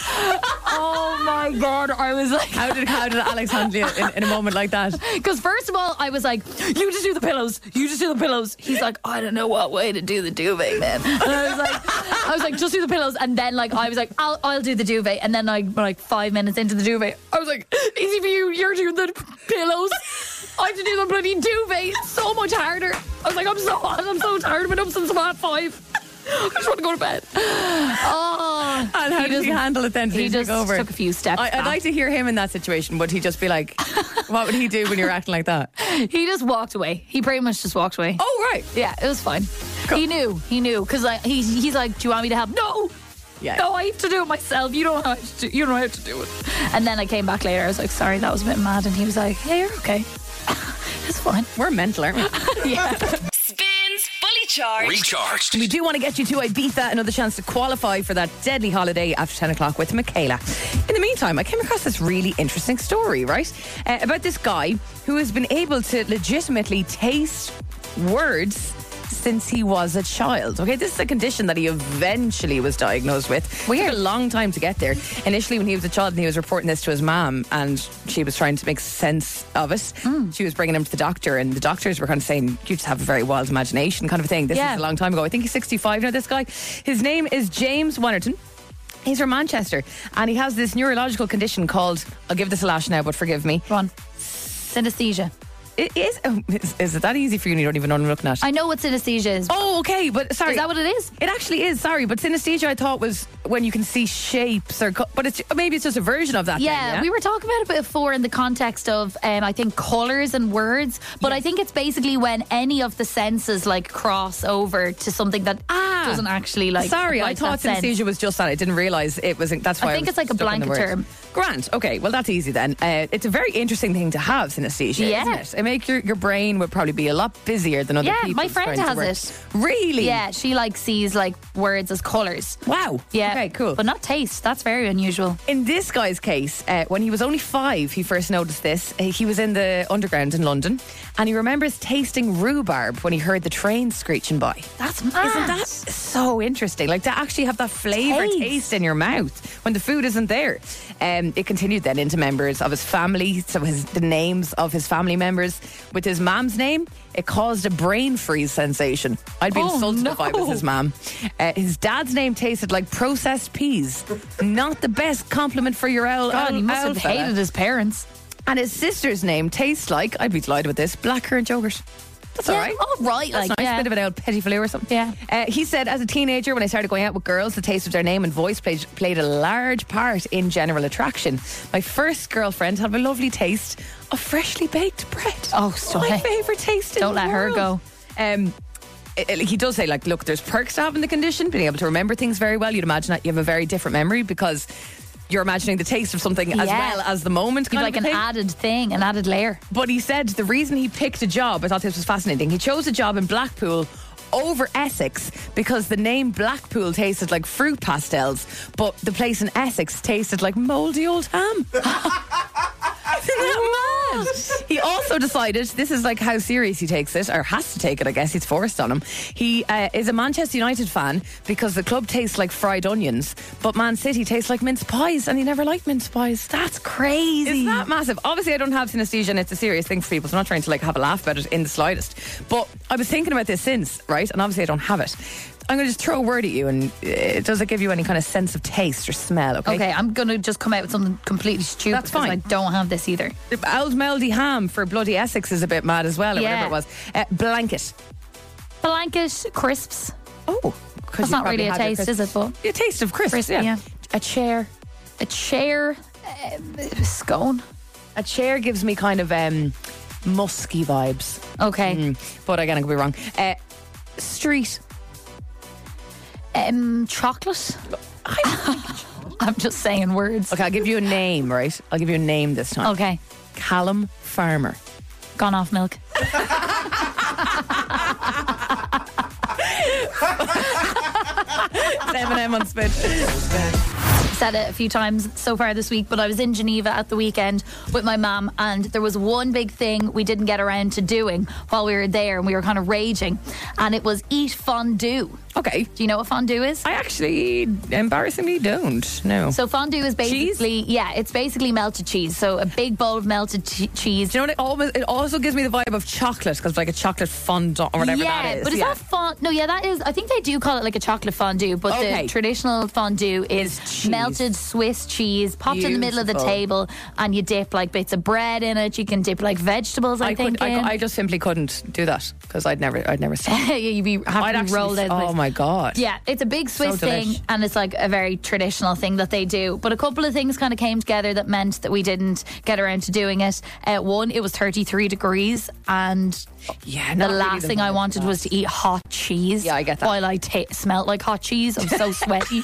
Oh my God. I was like, How did how did Alex handle it in, in a moment like that? because first of all, I was like, you just do the pillows. You just do the pillows. He's like, I don't know what way to do the duvet, man. And I was like, I was like, just do the pillows. And then like, I was like, I'll, I'll do the duvet. And then like, like five minutes into the duvet, I was like, easy for you. You're doing the pillows. I have to do the bloody duvet. It's so much harder. I was like, I'm so hot. I'm so tired. I've been up since about five. I just want to go to bed. Oh, And how he did he just- handle it then? Did He he just take over? took a few steps. I, I'd back. like to hear him in that situation. Would he just be like, what would he do when you're acting like that? He just walked away. He pretty much just walked away. Oh, right. Yeah, it was fine. He knew. He knew because like, he, he's like, "Do you want me to help?" No. Yeah. No, I have to do it myself. You don't know how to do, you don't know how to do it. And then I came back later. I was like, "Sorry, that was a bit mad." And he was like, "Yeah, you're okay. It's fine." We're mental, aren't we? Yeah. Spins Fully Charged. Recharged. We do want to get you to Ibiza, another chance to qualify for that deadly holiday after ten o'clock with Michaela. In the meantime, I came across this really interesting story, right? Uh, about this guy who has been able to legitimately taste words since he was a child. Okay, this is a condition that he eventually was diagnosed with. Weird. It took a long time to get there. Initially, when he was a child and he was reporting this to his mom, and she was trying to make sense of it, Mm. she was bringing him to the doctor, and the doctors were kind of saying, you just have a very wild imagination kind of thing. This Yeah. is a long time ago. I think he's sixty-five now, this guy. His name is James Wannerton. He's from Manchester, and he has this neurological condition called, I'll give this a lash now, but forgive me. Go on. Synesthesia. It is, oh, is, is it that easy for you and you don't even know what I'm looking at? I know what synesthesia is. Oh, okay, but sorry. Is that what it is? It actually is, sorry, but synesthesia I thought was when you can see shapes or, co- but it's maybe it's just a version of that. Yeah, then, yeah? we were talking about it before in the context of, um, I think, colours and words. But I think it's basically when any of the senses like cross over to something that Ah. doesn't actually like. Sorry, apply I to thought that sense. synesthesia was just that. I didn't realise it was. That's why I think was it's like a stuck in the blanket word. term. Grant. Okay, well that's easy then. Uh, it's a very interesting thing to have synesthesia. Yeah. isn't it? It make your your brain would probably be a lot busier than other Yeah, people. my friend has it. Really? Yeah, she like sees like words as colours. Wow. Yeah. Okay, cool. But not taste. That's very unusual. In this guy's case, uh, when he was only five, he first noticed this. Uh, he was in the underground in London, and he remembers tasting rhubarb when he heard the train screeching by. That's mad. Isn't that so interesting? Like to actually have that flavour Taste. taste in your mouth when the food isn't there. Um, Um, it continued then into members of his family, so his, the names of his family members. With his mom's name, it caused a brain freeze sensation. I'd be Oh, insulted no. if I was his mom. Uh, his dad's name tasted like processed peas. Not the best compliment for your owl. God, owl- he must owl have fella. hated his parents. And his sister's name tastes like, I'd be delighted with this, blackcurrant yogurt. That's all Yeah, right. all right, That's like, nice. yeah. Bit of an old petit fleur or something. Yeah. Uh, he said, as a teenager, when I started going out with girls, the taste of their name and voice played, played a large part in general attraction. My first girlfriend had a lovely taste of freshly baked bread. Oh, My stunning. favourite taste in Don't the let her world. go. Um, it- it- he does say, like, look, there's perks to having the condition, being able to remember things very well. You'd imagine that you have a very different memory because you're imagining the taste of something as Yeah. well as the moment. You've kind like of an a thing. added thing, an added layer. But he said the reason he picked a job, I thought this was fascinating. He chose a job in Blackpool over Essex because the name Blackpool tasted like fruit pastels, but the place in Essex tasted like mouldy old ham. Isn't that mad? He also decided, this is like how serious he takes it, or has to take it, I guess. He's forced on him. He uh, is a Manchester United fan because the club tastes like fried onions, but Man City tastes like mince pies, and he never liked mince pies. That's crazy. Isn't that massive? Obviously, I don't have synesthesia, and it's a serious thing for people, so I'm not trying to like have a laugh about it in the slightest. But I was thinking about this since, right? And obviously, I don't have it. I'm going to just throw a word at you, and uh, does it give you any kind of sense of taste or smell? Okay. Okay, I'm going to just come out with something completely stupid. That's fine. because I don't have this either. Old Meldy ham for bloody Essex is a bit mad as well, or Yeah. whatever it was. Uh, blanket. Blanket crisps. Oh, 'cause That's you not probably really a had your taste, is it? But A taste of crisps, Crisp, yeah. yeah. A chair. a chair, uh, scone. A chair gives me kind of um, musky vibes. Okay. Mm, but again, I could be wrong. Uh, street. Um, chocolate. I'm just saying words. Okay, I'll give you a name, right? I'll give you a name this time. Okay. Callum Farmer. Gone off milk. It's M and M on spin. Said it a few times so far this week, but I was in Geneva at the weekend with my mum, and there was one big thing we didn't get around to doing while we were there, and we were kind of raging, and it was eat fondue. Okay. Do you know what fondue is? I actually embarrassingly don't. No. So fondue is basically, yeah, it's basically melted cheese. So a big bowl of melted che- cheese. Do you know what? It, almost, it also gives me the vibe of chocolate because like a chocolate fondant or whatever yeah, that is. but is yeah. that fond? No, yeah, that is. I think they do call it like a chocolate fondue, but Okay. the traditional fondue is cheese. melted Swiss cheese, popped in the middle of the Beautiful. table, and you dip like bits of bread in it. You can dip like vegetables. I, I, think. could, I, in. I just simply couldn't do that because I'd never, I'd never stop. You'd be have I'd to be actually, rolled out. oh with- my god. Yeah, it's a big Swiss So thing, delish. and it's like a very traditional thing that they do. But a couple of things kind of came together that meant that we didn't get around to doing it. Uh, one, it was thirty-three degrees, and Yeah, the not really last the thing I vibe wanted for was to eat hot cheese. Yeah, I get that. While I ta- smelt like hot cheese, I'm so sweaty.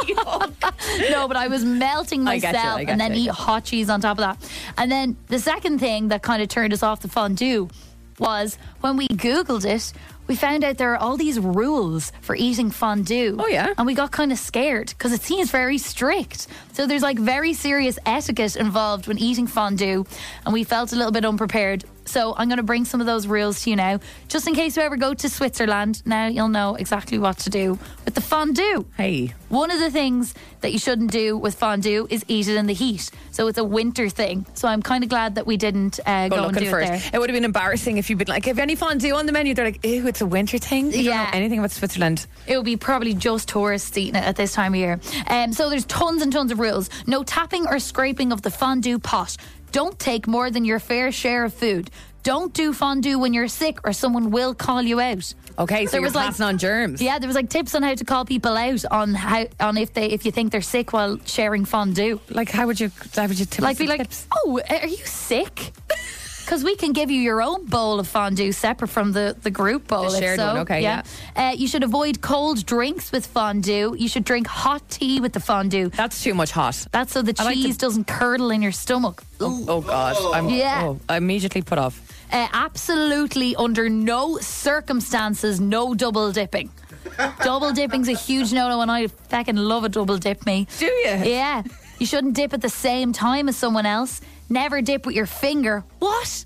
No, but I was melting I get you, myself, I get and then you. eat hot cheese on top of that. And then the second thing that kind of turned us off the fondue was when we Googled it, we found out there are all these rules for eating fondue. Oh, yeah? And we got kind of scared because it seems very strict. So there's like very serious etiquette involved when eating fondue, and we felt a little bit unprepared. So I'm going to bring some of those rules to you now, just in case you ever go to Switzerland. Now you'll know exactly what to do with the fondue. Hey. One of the things that you shouldn't do with fondue is eat it in the heat. So it's a winter thing. So I'm kind of glad that we didn't uh, Go go and looking do for it it. there. It would have been embarrassing if you'd been like, have any fondue on the menu? They're like, ew, it's a winter thing. You don't Yeah. know anything about Switzerland. It would be probably just tourists eating it at this time of year. Um, so there's tons and tons of rules. No tapping or scraping of the fondue pot. Don't take more than your fair share of food. Don't do fondue when you're sick or someone will call you out. Okay, so There you're was, like- passing on germs. Yeah, there was like tips on how to call people out on how on if they if you think they're sick while sharing fondue. Like, how would you, how would you tip Like us be the like, tips? oh, are you sick? Because we can give you your own bowl of fondue separate from the, the group bowl. The if shared so. one, okay, Uh, you should avoid cold drinks with fondue. You should drink hot tea with the fondue. That's too much hot. That's so the I like cheese to- doesn't curdle in your stomach. Oh, oh God. I'm, Yeah. oh, I'm immediately put off. Uh, absolutely, under no circumstances, no double dipping. Double dipping's a huge no-no, and I fucking love a double dip, me. Do you? Yeah. You shouldn't dip at the same time as someone else. Never dip with your finger. What?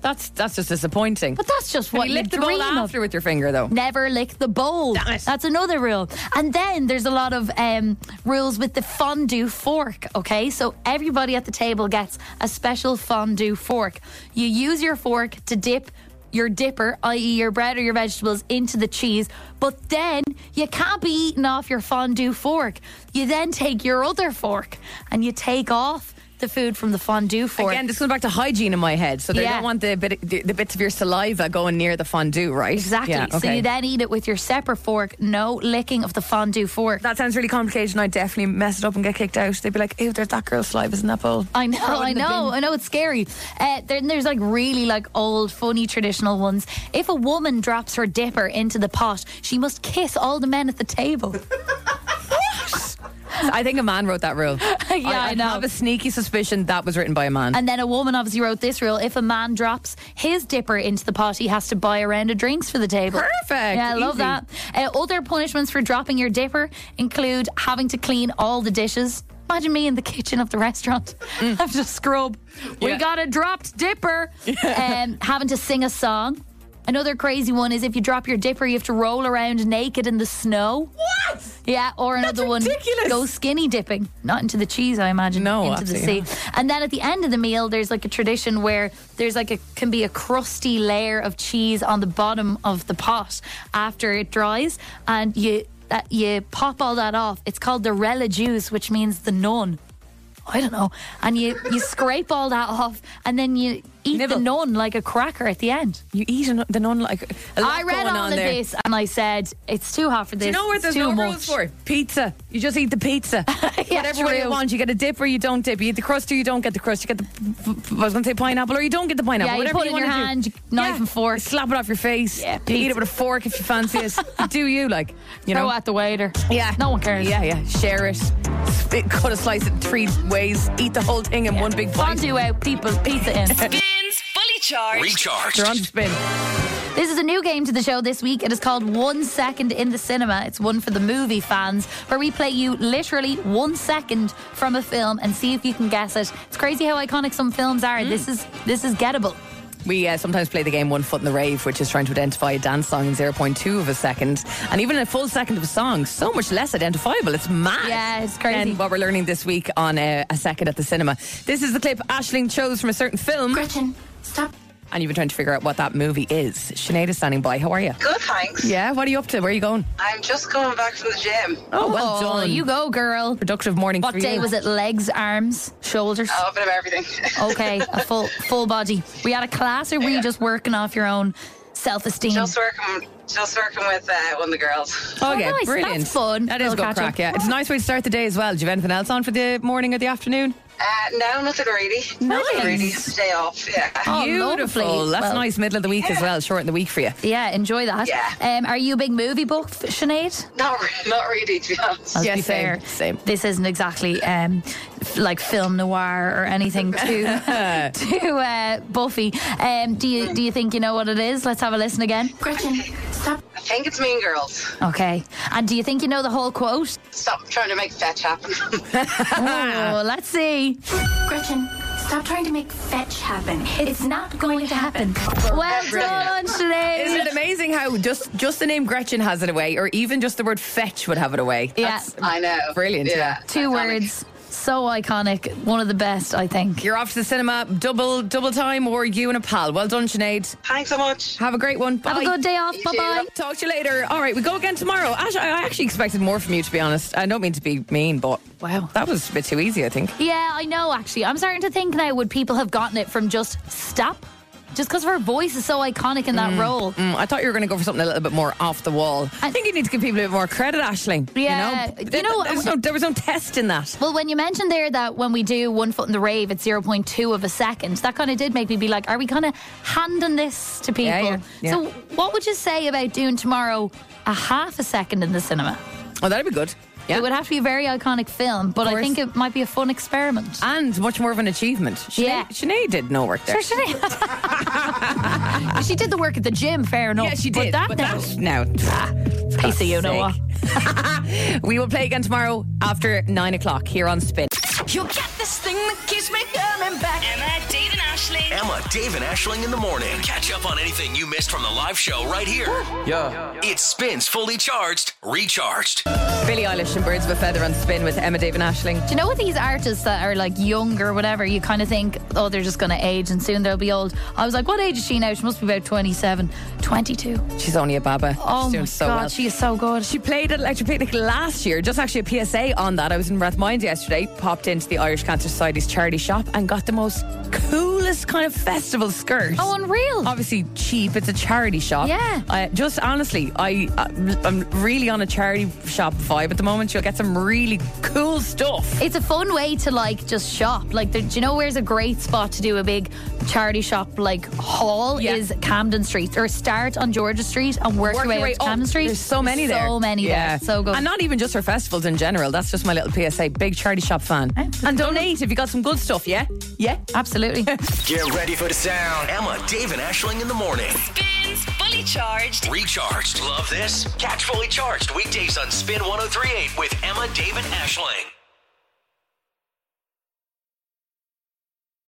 That's that's just disappointing. But that's just Can what you lick the dream bowl of. after with your finger, though. Never lick the bowl. Damn it. That's another rule. And then there's a lot of um, rules with the fondue fork, okay? So everybody at the table gets a special fondue fork. You use your fork to dip your dipper, that is your bread or your vegetables, into the cheese, but then you can't be eating off your fondue fork. You then take your other fork and you take off the food from the fondue fork. Again, this comes back to hygiene in my head. So they Yeah. don't want the, bit, the the bits of your saliva going near the fondue, right? Exactly. Yeah, So okay. you then eat it with your separate fork. No licking of the fondue fork. That sounds really complicated, and I'd definitely mess it up and get kicked out. They'd be like, ew, there's that girl's saliva in that bowl. I know, Throw it I in the know, bin. I know. It's scary. Uh, then there's like really like old, funny, traditional ones. If a woman drops her dipper into the pot, she must kiss all the men at the table. I think a man wrote that rule. Yeah, I, I know. have a sneaky suspicion that was written by a man. And then a woman obviously wrote this rule: if a man drops his dipper into the pot, he has to buy a round of drinks for the table. Perfect. Yeah, I love Easy. that. Uh, other punishments for dropping your dipper include having to clean all the dishes. Imagine me in the kitchen of the restaurant. Mm. Have to scrub. We Yeah. got a dropped dipper. Um, having to sing a song. Another crazy one is if you drop your dipper, you have to roll around naked in the snow. What? Yeah, or another one, ridiculous. go skinny dipping. Not into the cheese, I imagine. No, into the absolutely sea. And then at the end of the meal, there's like a tradition where there's like a can be a crusty layer of cheese on the bottom of the pot after it dries, and you uh, you pop all that off. It's called the rella juice, which means the nun. I don't know. And you, you scrape all that off, and then you eat Nibble. the nun like a cracker at the end. You eat an, the nun like a lot I read going all on of there. this and I said, it's too hot for this. Do you know what It's there's too no much. rules for? Pizza. You just eat the pizza. Yeah, Whatever way you true. want. You get a dip or you don't dip. You eat the crust or you don't get the crust. You get the, I was going to say pineapple, or you don't get the pineapple. Yeah, you Whatever put it in your wanna do. hand, you- knife and fork. Slap it off your face. Yeah, you eat pizza. it with a fork if you fancy it. You do you, like, you Throw know. at the waiter. Yeah. No one cares. Yeah, yeah. Share it. Spit, cut a slice it three ways. Eat the whole thing in one big bite. Fondue out, people, pizza in. Spins Fully Charged. Recharged. They're on the spin. This is a new game to the show this week. It is called One Second in the Cinema. It's one for the movie fans, where we play you literally one second from a film and see if you can guess it. It's crazy how iconic some films are. This is this is gettable. We uh, sometimes play the game One Foot in the Rave, which is trying to identify a dance song in zero point two of a second. And even a full second of a song, so much less identifiable. It's mad. Yeah, it's crazy. And what we're learning this week on uh, A Second at the Cinema. This is the clip Aisling chose from a certain film. Gretchen, stop. And you've been trying to figure out what that movie is. Sinead is standing by. How are you? Good, thanks. Yeah, what are you up to? Where are you going? I'm just coming back from the gym. Oh, well done. You go, girl. Productive morning What for day you. was it? Legs, arms, shoulders? Oh, a bit of everything. Okay, a full full body. Were you at a class or were you just working off your own self-esteem? Just working, just working with uh, one of the girls. Oh, yeah, nice. brilliant. That's fun. That is Little good catch-up. crack, yeah. It's a nice way to start the day as well. Do you have anything else on for the morning or the afternoon? Uh, no, nothing really. Nice. Nothing really. It's a day off, yeah. Oh, Beautiful. lovely. That's Well, nice middle of the week as well. Shorten the week for you. Yeah, enjoy that. Yeah. Um, are you a big movie buff, Sinead? Not, re- not really, to be honest. Let's Yeah, be same, fair. same. This isn't exactly um, f- like film noir or anything too too uh, Buffy. Um, do you do you think you know what it is? Let's have a listen again. Gretchen, stop. I think it's Mean Girls. Okay. And do you think you know the whole quote? Stop trying to make fetch happen. Oh, let's see. Gretchen, stop trying to make fetch happen. It's not going to happen. Well done, Sinead. Isn't it amazing how just, just the name Gretchen has it away, or even just the word fetch would have it away? Yeah. That's I know. brilliant, yeah. Two iconic. words. So iconic. One of the best, I think. You're off to the cinema, double double time, or you and a pal. Well done, Sinead. Thanks so much. Have a great one. Have a Bye. good day off. You Bye bye. too. Talk to you later. All right, we go again tomorrow. Ash, I actually expected more from you, to be honest. I don't mean to be mean, but wow, that was a bit too easy, I think. Yeah, I know, actually. I'm starting to think now, would people have gotten it from just stop? Just because her voice is so iconic in that role. Mm, I thought you were going to go for something a little bit more off the wall. I think you need to give people a bit more credit, Aisling. Yeah. You know, You know, there was no, there was no test in that. Well, when you mentioned there that when we do One Foot in the Rave, it's zero point two of a second, that kind of did make me be like, are we kind of handing this to people? Yeah, yeah, yeah. So what would you say about doing tomorrow a half a second in the cinema? Oh, that'd be good. Yeah. It would have to be a very iconic film, but I course. think it might be a fun experiment. And much more of an achievement. Sinead, Yeah. Sinead did no work there. Sure, Sinead. She did the work at the gym, fair enough. Yeah, she But did. that but now, that now. Ah, for Piece of you God's know what. sake. We will play again tomorrow after nine o'clock here on Spin. You'll get this thing Kiss me coming back. Emma, Dave and Ashling. Emma, Dave and Ashling in the morning. Catch up on anything you missed from the live show right here. Yeah. It spins fully charged, recharged. Billie Eilish and Birds of a Feather on Spin with Emma, Dave and Ashling. Do you know what these artists that are like young or whatever, you kind of think, oh, they're just going to age and soon they'll be old. I was like, what age is she now? She must be about twenty-seven, twenty-two. She's only a baba. Oh She's doing my so God, well. she is so good. She played at Electric Picnic last year. Just actually a P S A on that. I was in Rathmines yesterday, popped into the Irish Cancer Society's charity shop and got the most coolest kind of festival skirt. Oh, unreal. Obviously cheap. It's a charity shop. Yeah. Uh, just honestly, I, I'm really on a charity shop vibe at the moment. You'll get some really cool stuff. It's a fun way to like just shop. Like, the, do you know where's a great spot to do a big charity shop like haul? Yeah. Is Camden Street, or start on Georgia Street and work, Work your way, your way up to up. Camden Street. There's so many There's there. So many Yeah. there. So good. And not even just for festivals in general. That's just my little P S A. Big charity shop fan. And donate if you got some good stuff, yeah? Yeah? Absolutely. Get ready for the sound. Emma, Dave and Ashling in the morning. Spins fully charged. Recharged. Love this? Catch Fully Charged weekdays on Spin one oh three point eight with Emma, Dave and Ashling.